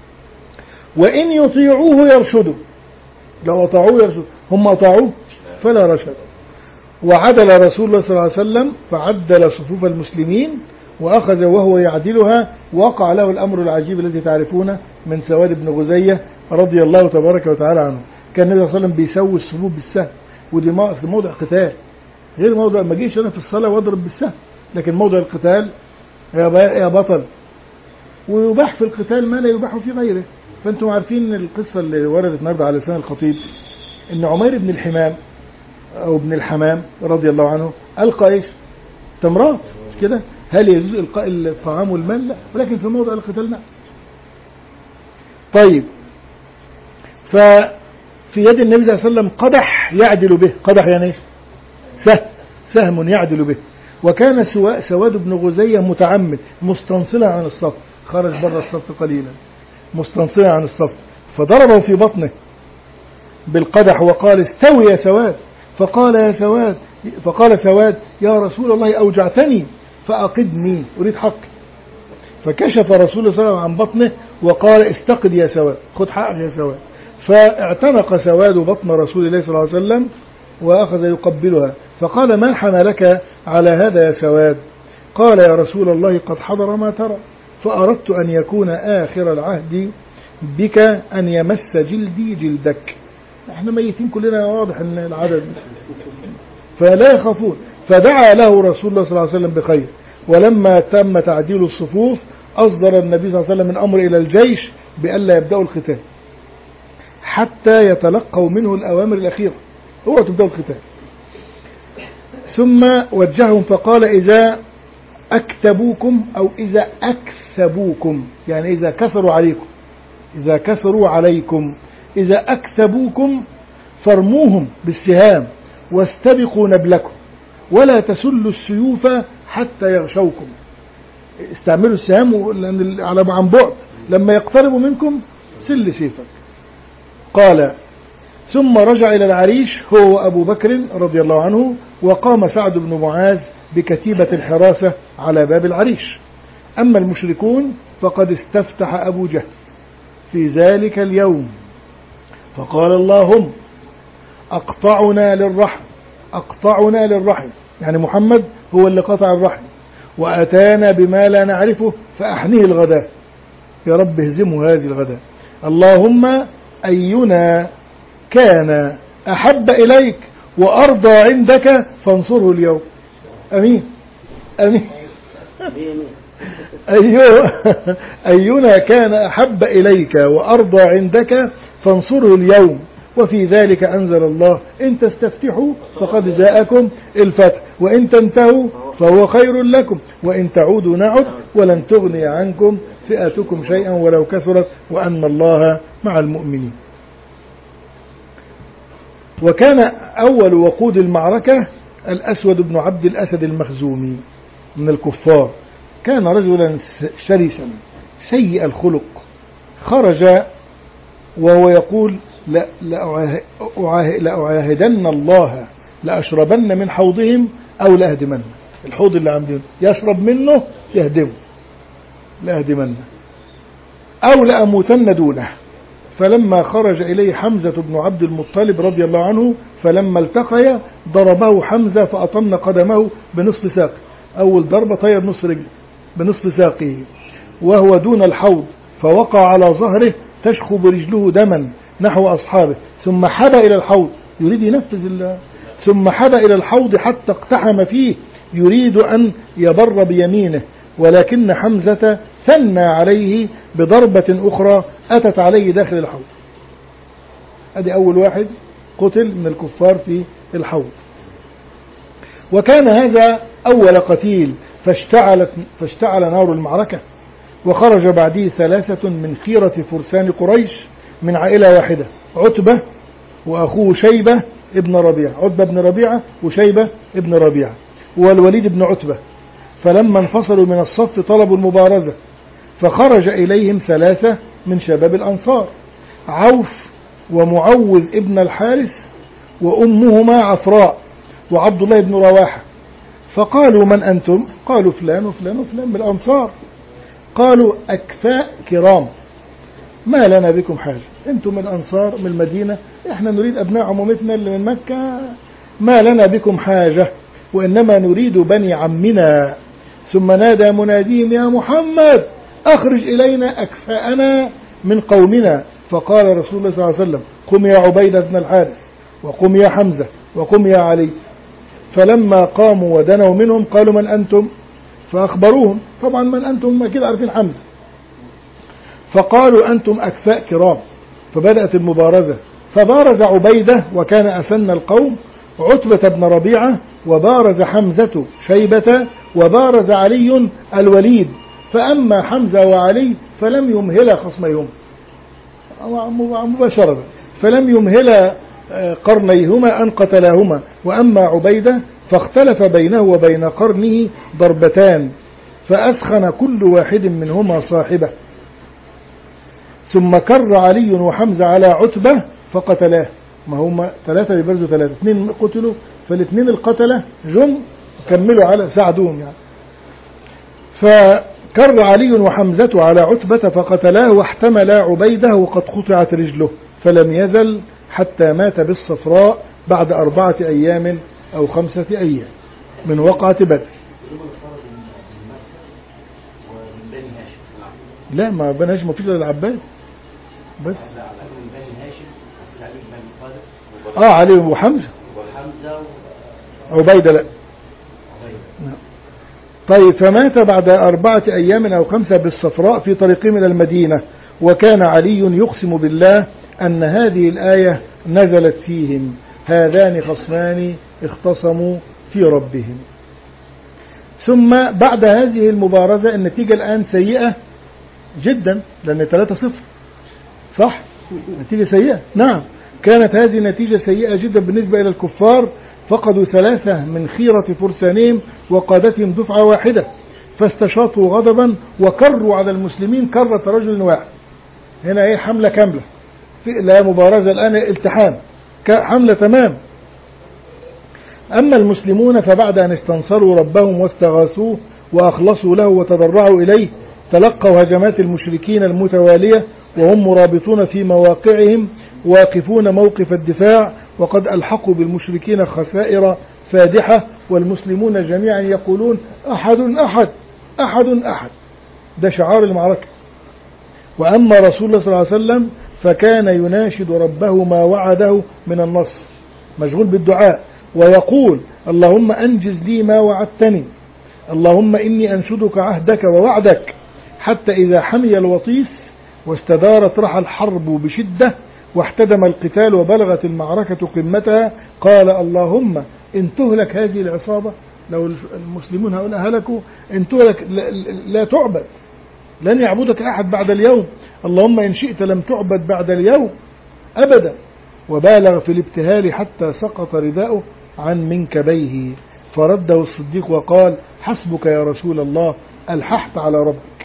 وإن يطيعوه يرشدوا، لو أطاعوه يرشدوا، هم أطاعوه فلا رشد. وعدل رسول الله صلى الله عليه وسلم فعدل صفوف المسلمين وأخذ وهو يعدلها، وقع له الأمر العجيب الذي تعرفونه من سواد بن غزية رضي الله تبارك وتعالى عنه. كان النبي صلى الله عليه وسلم بيسوي الصفوف بالسهم، ودي في موضع قتال، غير موضع ما جيش أنا في الصلاة واضرب بالسهم، لكن موضع القتال يا بطل. ويباح في القتال ما لا يباح في غيره. فأنتم عارفين القصة اللي وردت النهارده على لسان الخطيب، إن عمير بن الحمام أو ابن الحمام رضي الله عنه ألقى إيش؟ تمرات، مش كده؟ هل يجوز إلقاء الطعام والمال؟ لا، ولكن في موضع القتال نعم. طيب، ففي يد النبي صلى الله عليه وسلم قدح يعدل به. قدح يعني ايش؟ سهم سهم يعدل به. وكان سواد بن غزية متعمد مستنصلا عن الصف، خرج بره الصف قليلا مستنصلا عن الصف، فضربه في بطنه بالقدح وقال استوي يا سواد. فقال يا سواد فقال سواد يا رسول الله أوجعتني فأقدني، أريد حقي. فكشف رسول الله صلى الله عليه وسلم عن بطنه وقال استقد يا سواد، خذ حقك يا سواد. فاعتنق سواد بطن رسول الله صلى الله عليه وسلم وأخذ يقبلها. فقال ما حملك على هذا يا سواد؟ قال يا رسول الله قد حضر ما ترى، فأردت أن يكون آخر العهد بك أن يمس جلدي جلدك. احنا ميتين كلنا، واضح ان العدد، فلا يخافون. فدعا له رسول الله صلى الله عليه وسلم بخير. ولما تم تعديل الصفوف أصدر النبي صلى الله عليه وسلم من أمر إلى الجيش بألا يبدأوا القتال حتى يتلقوا منه الأوامر الأخيرة، هو تبدأوا القتال. ثم وجههم فقال إذا أكتبوكم أو إذا أكسبوكم، يعني إذا كثروا عليكم إذا كثروا عليكم إذا أكتبوكم فرموهم بالسهام واستبقوا نبلكم ولا تسلوا السيوف حتى يغشوكم. استعملوا السهام على عن بعد، لما يقتربوا منكم سل سيفك. قال ثم رجع إلى العريش هو أبو بكر رضي الله عنه، وقام سعد بن معاذ بكتيبة الحراسة على باب العريش. أما المشركون فقد استفتح أبو جهل في ذلك اليوم فقال اللهم أقطعنا للرحم أقطعنا للرحم، يعني محمد هو اللي قطع الرحم، وأتانا بما لا نعرفه فأحنيه الغداء. يا رب اهزموا هذه الغداء. اللهم أينا كان أحب إليك وأرضى عندك فانصره اليوم. أمين أمين. أيوه أينا كان أحب إليك وأرضى عندك فانصره اليوم. وفي ذلك أنزل الله إن تستفتحوا فقد جاءكم الفتح وإن تنتهوا فهو خير لكم وإن تعودوا نعد ولن تغني عنكم فئتكم شيئا ولو كثرت وأن الله مع المؤمنين. وكان أول وقود المعركة الأسود بن عبد الأسد المخزومي من الكفار. كان رجلا شرسا سيء الخلق، خرج وهو يقول لا لأعاهدن الله لأشربن من حوضهم أو لأهدمنه. الحوض اللي عندهم يشرب منه يهدمه، لأهدمنه أو لأموتن دونه. فلما خرج إليه حمزة بن عبد المطلب رضي الله عنه فلما التقيا ضربه حمزة فأطن قدمه بنصف ساقه. أول ضربة طير نصف رجله بنصف ساقه وهو دون الحوض، فوقع على ظهره تشخب رجله دما نحو أصحابه، ثم حبى إلى الحوض يريد ينفذ الله، ثم حبى إلى الحوض حتى اقتحم فيه يريد أن يبر بيمينه، ولكن حمزة ثنى عليه بضربة أخرى أتت عليه داخل الحوض. أدي أول واحد قتل من الكفار في الحوض. وكان هذا أول قتيل فاشتعلت فاشتعل نار المعركة. وخرج بعده ثلاثة من خيرة فرسان قريش من عائلة واحدة، عتبة وأخوه شيبة ابن ربيعة، عتبة بن ربيعة وشيبة ابن ربيعة والوليد بن عتبة. فلما انفصلوا من الصف طلبوا المبارزة، فخرج إليهم ثلاثة من شباب الأنصار، عوف ومعوذ ابن الحارث وأمهما عفراء وعبد الله بن رواحة. فقالوا من أنتم؟ قالوا فلان وفلان وفلان من الأنصار. قالوا أكفاء كرام ما لنا بكم حاجة، أنتم من الأنصار من المدينة، إحنا نريد أبناء عمومتنا اللي من مكة، ما لنا بكم حاجة وإنما نريد بني عمنا. ثم نادى مناديهم يا محمد أخرج إلينا أكفاءنا من قومنا. فقال رسول الله صلى الله عليه وسلم قم يا عبيدة بن الحارث وقم يا حمزة وقم يا علي. فلما قاموا ودنوا منهم قالوا من أنتم؟ فأخبروهم، طبعا من أنتم ما كده عارفين حمزة. فقالوا أنتم أكفاء كرام. فبدأت المبارزة، فبارز عبيدة وكان أسن القوم عتبة بن ربيعة، وبارز حمزة شيبة، وبارز علي الوليد. فأما حمزة وعلي فلم يمهل خصميهم مباشرة، فلم يمهل قرنيهما أن قتلاهما. وأما عبيدة فاختلف بينه وبين قرنه ضربتان، فأثخن كل واحد منهما صاحبه. ثم كر علي وحمزة على عتبة فقتلاه. ما هم ثلاثة يبرزوا ثلاثة، اثنين قتلوا، فالاثنين القتلة جم كملوا على ساعدوهم يعني. فكر علي وحمزة على عتبة فقتلاه، واحتمل عبيده وقد قطعت رجله، فلم يزل حتى مات بالصفراء بعد أربعة أيام أو خمسة أيام من وقعة بدر. لا ما بني هاشم مفيش إلا العباس بس. اه علي وحمزة عبيدة لا. طيب فمات بعد أربعة أيام أو خمسة بالصفراء في طريقهم إلى المدينة. وكان علي يقسم بالله أن هذه الآية نزلت فيهم هذان خصمان اختصموا في ربهم. ثم بعد هذه المبارزة النتيجة الآن سيئة جدا، لأن ثلاثة صفر صح؟ نتيجة سيئة. نعم كانت هذه نتيجة سيئة جدا بالنسبة إلى الكفار. فقدوا ثلاثة من خيرة فرسانهم وقادتهم دفعة واحدة، فاستشاطوا غضبا وكروا على المسلمين كرة رجل واحد. هنا ايه حملة كاملة، في لا مبارزة الآن، التحام حملة تمام. أما المسلمون فبعد أن استنصروا ربهم واستغاثوه وأخلصوا له وتضرعوا إليه، تلقوا هجمات المشركين المتوالية وهم مرابطون في مواقعهم واقفون موقف الدفاع، وقد ألحقوا بالمشركين خسائر فادحة، والمسلمون جميعا يقولون أحد أحد أحد أحد. ده شعار المعركة. وأما رسول الله صلى الله عليه وسلم فكان يناشد ربه ما وعده من النصر، مشغول بالدعاء، ويقول اللهم أنجز لي ما وعدتني، اللهم إني أنشدك عهدك ووعدك، حتى إذا حمي الوطيس واستدارت رحى الحرب بشدة واحتدم القتال وبلغت المعركة قمتها قال اللهم إن تهلك هذه العصابة، لو المسلمون هؤلاء هلكوا، إن تهلك لا تعبد، لن يعبدك أحد بعد اليوم، اللهم إن شئت لم تعبد بعد اليوم أبدا. وبالغ في الابتهال حتى سقط رداؤه عن منكبيه، فرده الصديق وقال حسبك يا رسول الله، ألححت على ربك.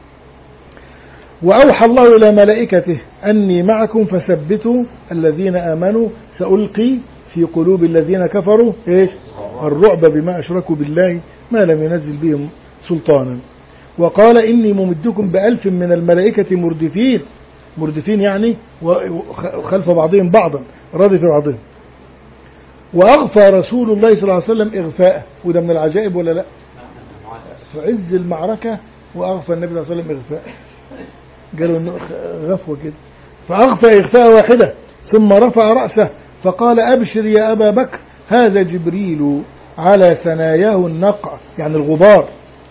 وأوحى الله إلى ملائكته أني معكم فثبتوا الذين آمنوا سألقي في قلوب الذين كفروا إيش؟ الرعب بما أشركوا بالله ما لم ينزل بهم سلطانا. وقال إني ممدكم بألف من الملائكة مردفين، مردفين يعني خلف بعضهم بعضا، ردف بعضهم. وأغفى رسول الله صلى الله عليه وسلم إغفاءه، وده من العجائب ولا لا؟ في عز المعركة وأغفى النبي صلى الله عليه وسلم إغفاءه، قالوا إنه غفوة كده، فأغفى إغفاء واحدة ثم رفع رأسه فقال أبشر يا أبا بكر هذا جبريل على ثناياه النقع يعني الغبار.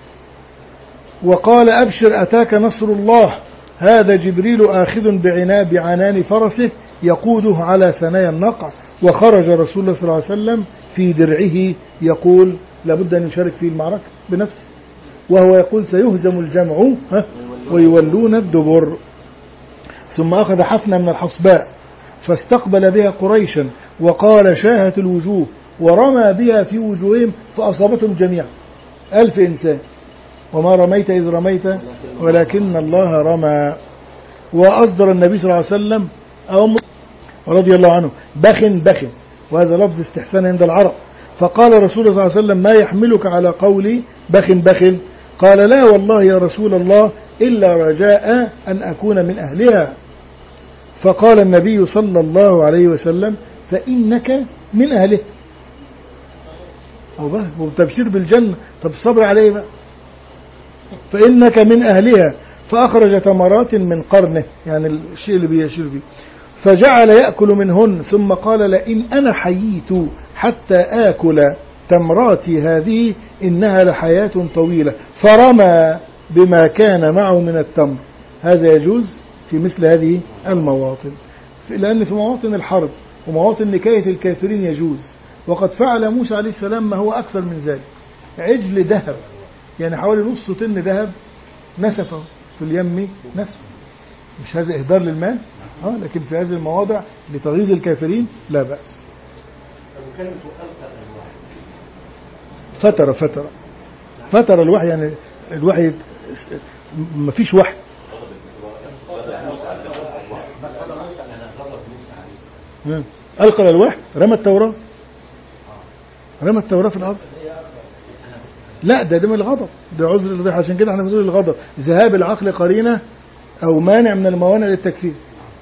وقال أبشر أتاك نصر الله هذا جبريل آخذ بعنان بعنان فرسه يقوده على ثنايا النقع. وخرج رسول الله صلى الله عليه وسلم في درعه يقول لابد أن يشارك في المعركة بنفسه، وهو يقول سيهزم الجمع ويولون الدبر. ثم أخذ حفنة من الحصباء فاستقبل بها قريشا وقال شاهت الوجوه، ورمى بها في وجوههم فأصابتهم جميعا ألف إنسان، وما رميت إذ رميت ولكن الله رمى. وأصدر النبي صلى الله عليه وسلم أمر رضي الله عنه بخ بخ، وهذا لفظ استحسان عند العرب. فقال رسول الله صلى الله عليه وسلم ما يحملك على قولي بخ بخ؟ قال لا والله يا رسول الله إلا رجاء أن أكون من أهلها. فقال النبي صلى الله عليه وسلم فإنك من أهله، وتبشير بالجنة، طب الصبر عليه بقى، فإنك من أهلها. فأخرج تمرات من قرنه يعني الشيء اللي بيشير فيه فجعل يأكل منهن، ثم قال لئن أنا حييت حتى آكل تمراتي هذه إنها لحياة طويلة، فرمى بما كان معه من التمر. هذا يجوز في مثل هذه المواطن، لأن في مواطن الحرب ومواطن نكاية الكافرين يجوز. وقد فعل موسى عليه السلام ما هو أكثر من ذلك، عجل ذهب يعني حوالي نص طن ذهب نسفه في اليم نسف، مش هذا إهدار للمال اه لكن في هذه المواضع لتغيظ الكافرين لا بأس. فترة فترة فترة الوحي يعني الوحي ما فيش وحي. ألقى الوحي، رمى التوراة، رمى التوراة في الأرض. لا ده ده من الغضب، ده عذر الرضيح، عشان كده احنا بنقول الغضب ذهاب العقل قرينة أو مانع من الموانع للتكفير.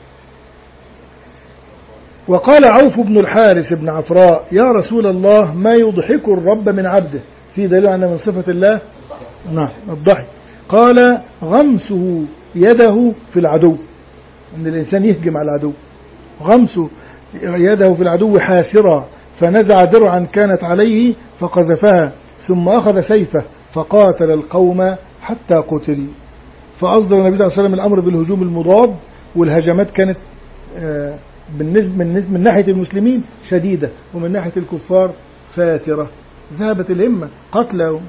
وقال عوف بن الحارث بن عفراء يا رسول الله ما يضحك الرب من عبده، في دليل أن من صفة الله نعم الضحك. قال غمسه يده في العدو، أن الإنسان يهجم على العدو، غمسه يده في العدو حاسرا، فنزع درعا كانت عليه فقذفها، ثم أخذ سيفه فقاتل القوم حتى قتل. فأصدر النبي صلى الله عليه وسلم الأمر بالهجوم المضاد، والهجمات كانت بالنسبة من, من ناحية المسلمين شديدة، ومن ناحية الكفار فاترة، ذهبت الهمة قتلهم.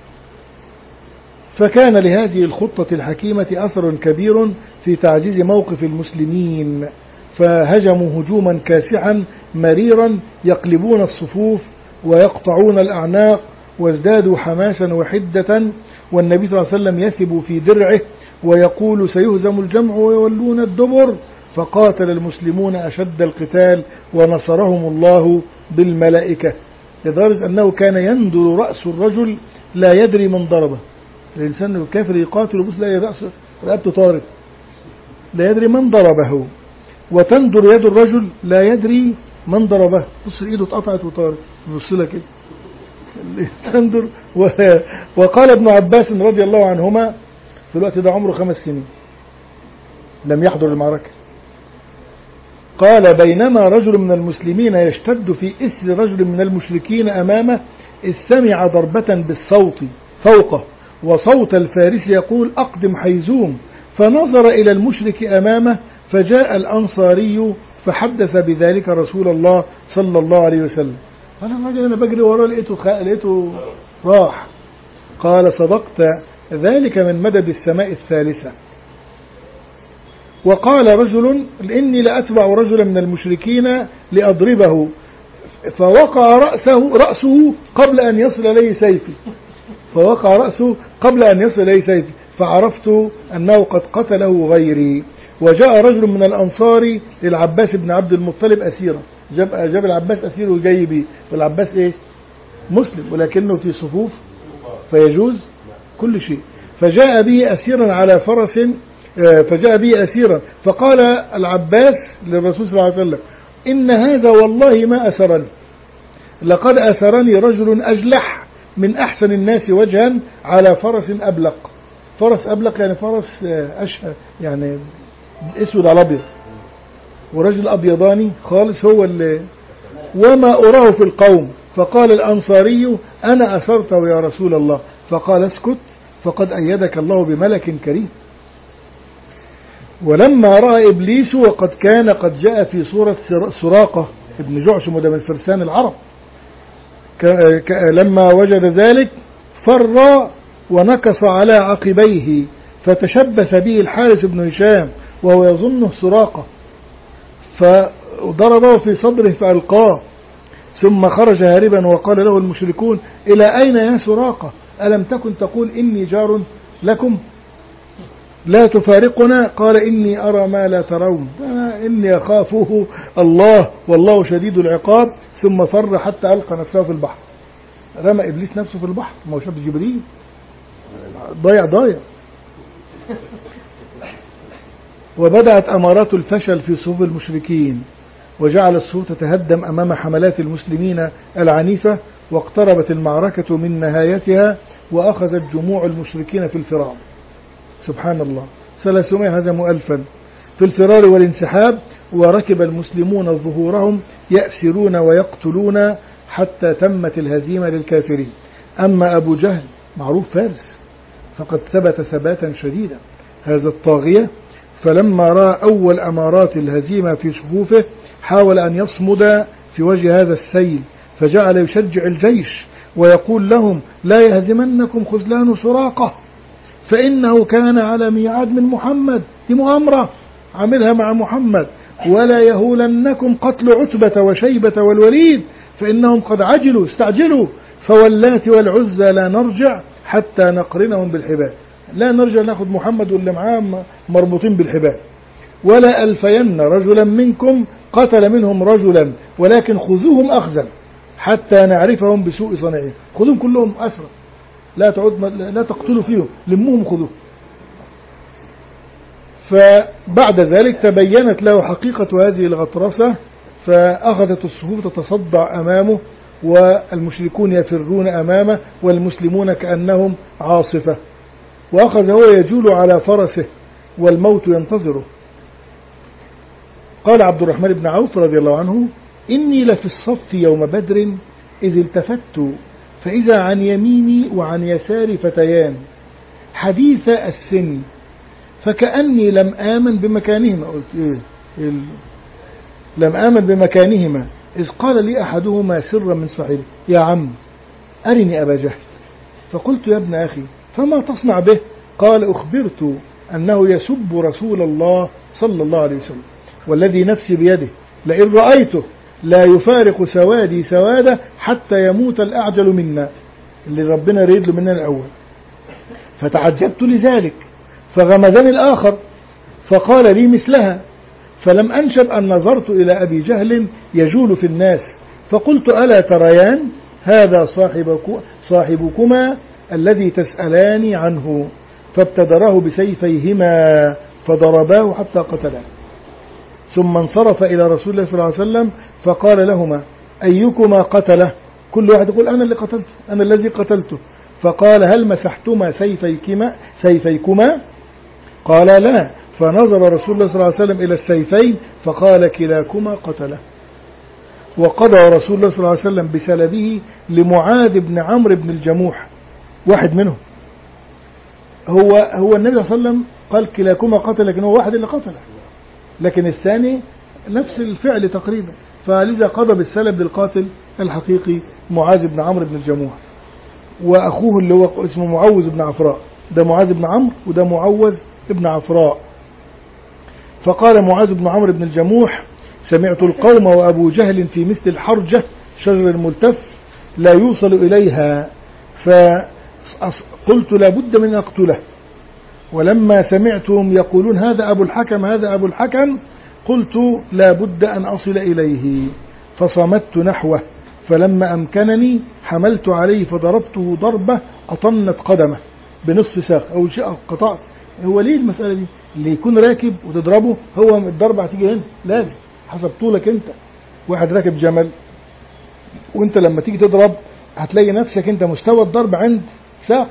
فكان لهذه الخطة الحكيمة أثر كبير في تعزيز موقف المسلمين، فهجموا هجوما كاسحا مريرا يقلبون الصفوف ويقطعون الأعناق، وازدادوا حماسا وحدة. والنبي صلى الله عليه وسلم يثب في درعه ويقول سيهزم الجمع ويولون الدبر. فقاتل المسلمون أشد القتال ونصرهم الله بالملائكة، لدرجة أنه كان يندر رأس الرجل لا يدري من ضربه. الإنسان الكافر يقاتل وبس لا رأس رأبته طارت لا يدري من ضربه، وتندر يد الرجل لا يدري من ضربه، بص ايده اتقطعت وطارت بص كده تندر. وقال ابن عباس رضي الله عنهما في الوقت ده عمره خمس سنين، لم يحضر المعركة. قال بينما رجل من المسلمين يشتد في إثر رجل من المشركين أمامه إذ سمع ضربة بالصوت فوقه وصوت الفارس يقول أقدم حيزوم، فنظر إلى المشرك أمامه فجاء الأنصاري فحدث بذلك رسول الله صلى الله عليه وسلم. قال الرجل أنا بجري وراه لقيته خ... لقيته راح. قال صدقت، ذلك من مدد السماء الثالثة. وقال رجل إني لأتبع رجلا من المشركين لأضربه فوقع رأسه, رأسه قبل أن يصل إليه سيفي فوقع رأسه قبل أن يصل إليه سيفي فعرفت أنه قد قتله غيري. وجاء رجل من الأنصار للعباس بن عبد المطلب أسيرا، جاب, جاب العباس أسير وجاي بيه، والعباس إيه؟ مسلم ولكنه في صفوف فيجوز كل شيء. فجاء به أسيرا على فرس، فجاء به أسيرا فقال العباس للرسول صلى الله عليه وسلم إن هذا والله ما أسرني، لقد أسرني رجل أجلح من أحسن الناس وجها على فرس أبلق. فرس أبلق يعني فرس أشهر يعني اسود على أبيض، ورجل أبيضاني خالص هو اللي وما أراه في القوم. فقال الأنصاري أنا أسرته يا رسول الله، فقال اسكت فقد أيدك الله بملك كريم. ولما رأى إبليس وقد كان قد جاء في صورة سراقة ابن جعشم وده من فرسان العرب، لما وجد ذلك فر ونكص على عقبيه فتشبث به الحارث بن هشام وهو يظنه سراقة، فضربه في صدره فألقاه، ثم خرج هاربا وقال له المشركون إلى أين يا سراقة؟ ألم تكن تقول إني جار لكم لا تفارقنا؟ قال إني أرى ما لا ترون، إني أخافه الله والله شديد العقاب. ثم فر حتى ألقى نفسه في البحر. رمى إبليس نفسه في البحر، ما هو شاف جبريل ضيع ضيع. وبدأت أمارات الفشل في صفوف المشركين، وجعل الصفوف تتهدم أمام حملات المسلمين العنيفة، واقتربت المعركة من نهايتها وأخذت جموع المشركين في الفرار. سبحان الله، ثلاثمائة هزموا ألفا في الفرار والانسحاب، وركب المسلمون ظهورهم يأسرون ويقتلون حتى تمت الهزيمة للكافرين. أما أبو جهل معروف فارس فقد ثبت ثباتا شديدا هذا الطاغية، فلما رأى أول أمارات الهزيمة في صفوفه حاول أن يصمد في وجه هذا السيل، فجعل يشجع الجيش ويقول لهم لا يهزمنكم خذلان سراقة فإنه كان على ميعاد من محمد، دي مؤامرة عملها مع محمد، ولا يهولنكم قتل عتبة وشيبة والوليد فإنهم قد عجلوا استعجلوا، فواللات والعزى لا نرجع حتى نقرنهم بالحبال، لا نرجع ناخذ محمد واللي معاه مربوطين بالحبال، ولا ألفين رجلا منكم قتل منهم رجلا ولكن خذوهم أخذا حتى نعرفهم بسوء صنعهم، خذوهم كلهم أسرى، لا تعود لا تقتلوا فيهم، لموهم خذوه. فبعد ذلك تبينت له حقيقة هذه الغطرسة، فأخذت الصفوف تتصدع أمامه والمشركون يفرون أمامه والمسلمون كأنهم عاصفة، وأخذ هو يجول على فرسه والموت ينتظره. قال عبد الرحمن بن عوف رضي الله عنه إني لفي الصف يوم بدر إذ التفت فإذا عن يميني وعن يساري فتيان حديث السن فكأني لم آمن بمكانهما، قلت إيه؟ إيه؟ لم آمن بمكانهما، إذ قال لي أحدهما سرا من صاحبه يا عم أرني أبا جهل، فقلت يا ابن أخي فما تصنع به؟ قال أخبرت أنه يسب رسول الله صلى الله عليه وسلم والذي نفسي بيده لئن رأيته لا يفارق سوادي سواده حتى يموت الأعجل منا، اللي ربنا يريد له منا الأول. فتعجبت لذلك فغمزني الآخر فقال لي مثلها، فلم أنشب أن نظرت إلى أبي جهل يجول في الناس فقلت ألا تريان هذا صاحبك صاحبكما الذي تسألاني عنه، فابتدراه بسيفيهما فضرباه حتى قتله، ثم انصرف إلى رسول الله صلى الله عليه وسلم فقال لهما أيكما قتله؟ كل واحد يقول أنا اللي قتلته، أنا الذي قتلته. فقال هل مسحتما سيفيكما سيفيكما؟ قال لا، فنظر رسول الله صلى الله عليه وسلم إلى السيفين فقال كلاكما قتله. وقضى رسول الله صلى الله عليه وسلم بسلبه لمعاذ بن عمرو بن الجموح، واحد منهم. هو هو النبي صلى الله عليه وسلم قال كلاكما قتل، لكن هو واحد اللي قتله، لكن الثاني نفس الفعل تقريبا، فلذا قضى بالسلب للقاتل الحقيقي معاذ بن عمرو بن الجموح. وأخوه اللي هو اسمه معوذ بن عفراء، ده معاذ بن عمرو وده معوذ بن عفراء. فقال معاذ بن عمرو بن الجموح سمعت القوم وأبو جهل في مثل الحرجة شجر الملتف لا يوصل إليها، فقلت لا بد من أقتله. ولما سمعتهم يقولون هذا أبو الحكم هذا أبو الحكم قلت لا بد أن أصل إليه، فصمت نحوه، فلما أمكنني حملت عليه فضربته ضربة أطنت قدمه بنصف ساق أو شيء قطعت. هو ليه المسألة دي؟ اللي يكون راكب وتضربه هو الضربة هتيجي هنا، لازم حسب طولك انت. واحد راكب جمل وانت لما تيجي تضرب هتلاقي نفسك انت مستوى الضرب عند ساق.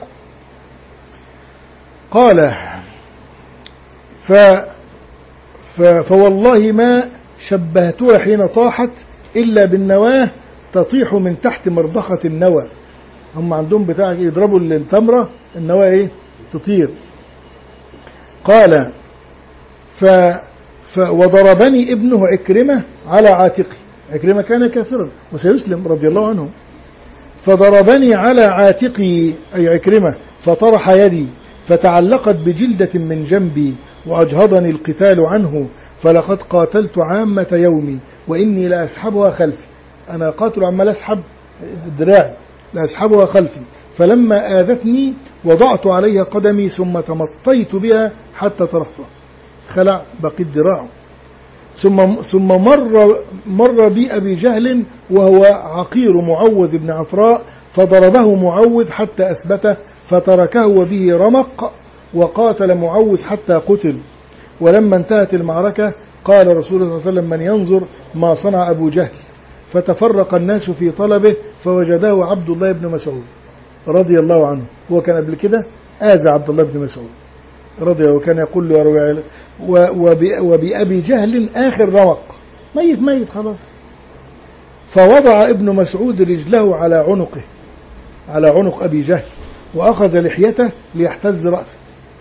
قال ف... ف... فوالله ما شبهتها حين طاحت إلا بالنواة تطيح من تحت مرضخة النوى. هم عندهم بتاع يضربوا التمرة النواة ايه تطير. قال ف... ف... وضربني ابنه عكرمة على عاتقي، عكرمة كان كافرا وسيسلم رضي الله عنه، فضربني على عاتقي أي عكرمة فطرح يدي فتعلقت بجلدة من جنبي وأجهضني القتال عنه، فلقد قاتلت عامة يومي وإني لا أسحبها خلفي. أنا قاتل عمال أسحب الدراع لا أسحبها خلفي، فلما آذتني وضعت عليها قدمي ثم تمطيت بها حتى طرحتها، خلع بقيت ذراعه. ثم ثم مر مر بي أبي جهل وهو عقير معوذ بن عفراء فضربه معوذ حتى أثبته فتركه وبه رمق، وقاتل معوذ حتى قتل. ولما انتهت المعركة قال رسول الله صلى الله عليه وسلم من ينظر ما صنع أبو جهل، فتفرق الناس في طلبه فوجده عبد الله بن مسعود رضي الله عنه. هو كان قبل كده آذى عبد الله بن مسعود رضي الله، وكان يقول له وبأبي جهل آخر رمق، ميت ميت خلاص. فوضع ابن مسعود رجله على عنقه على عنق أبي جهل وأخذ لحيته ليحتز رأسه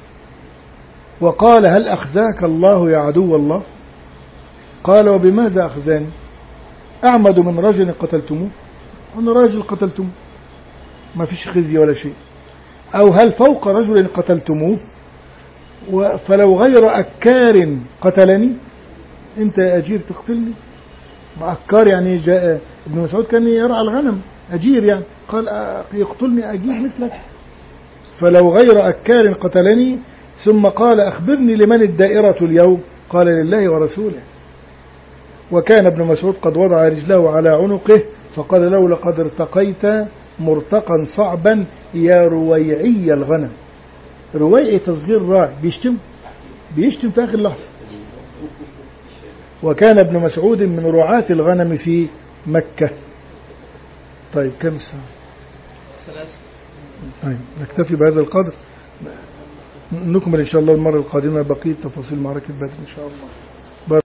وقال هل أخزاك الله يا عدو الله؟ قال وبماذا أخزاني؟ أعمد من رجل قتلتموه؟ أنا راجل قتلتموه ما فيش خزي ولا شيء. أو هل فوق رجل قتلتموه؟ فلو غير أكار قتلني أنت أجير تقتلني؟ أكار يعني جاء ابن مسعود كان يرعى الغنم أجير يعني، قال يقتلني أجير مثلك. فلو غير أكار قتلني. ثم قال أخبرني لمن الدائرة اليوم؟ قال لله ورسوله. وكان ابن مسعود قد وضع رجله على عنقه فقال له لقد ارتقيت مرتقا صعبا يا رويعي الغنم. رويعي تصغير راعي، بيشتم بيشتم في آخر لحظة. وكان ابن مسعود من رعاة الغنم في مكة. طيب كم الساعة؟ ثلاث. طيب نكتفي بهذا القدر، نكمل إن شاء الله المرة القادمة بقية تفاصيل معركة بدر إن شاء الله.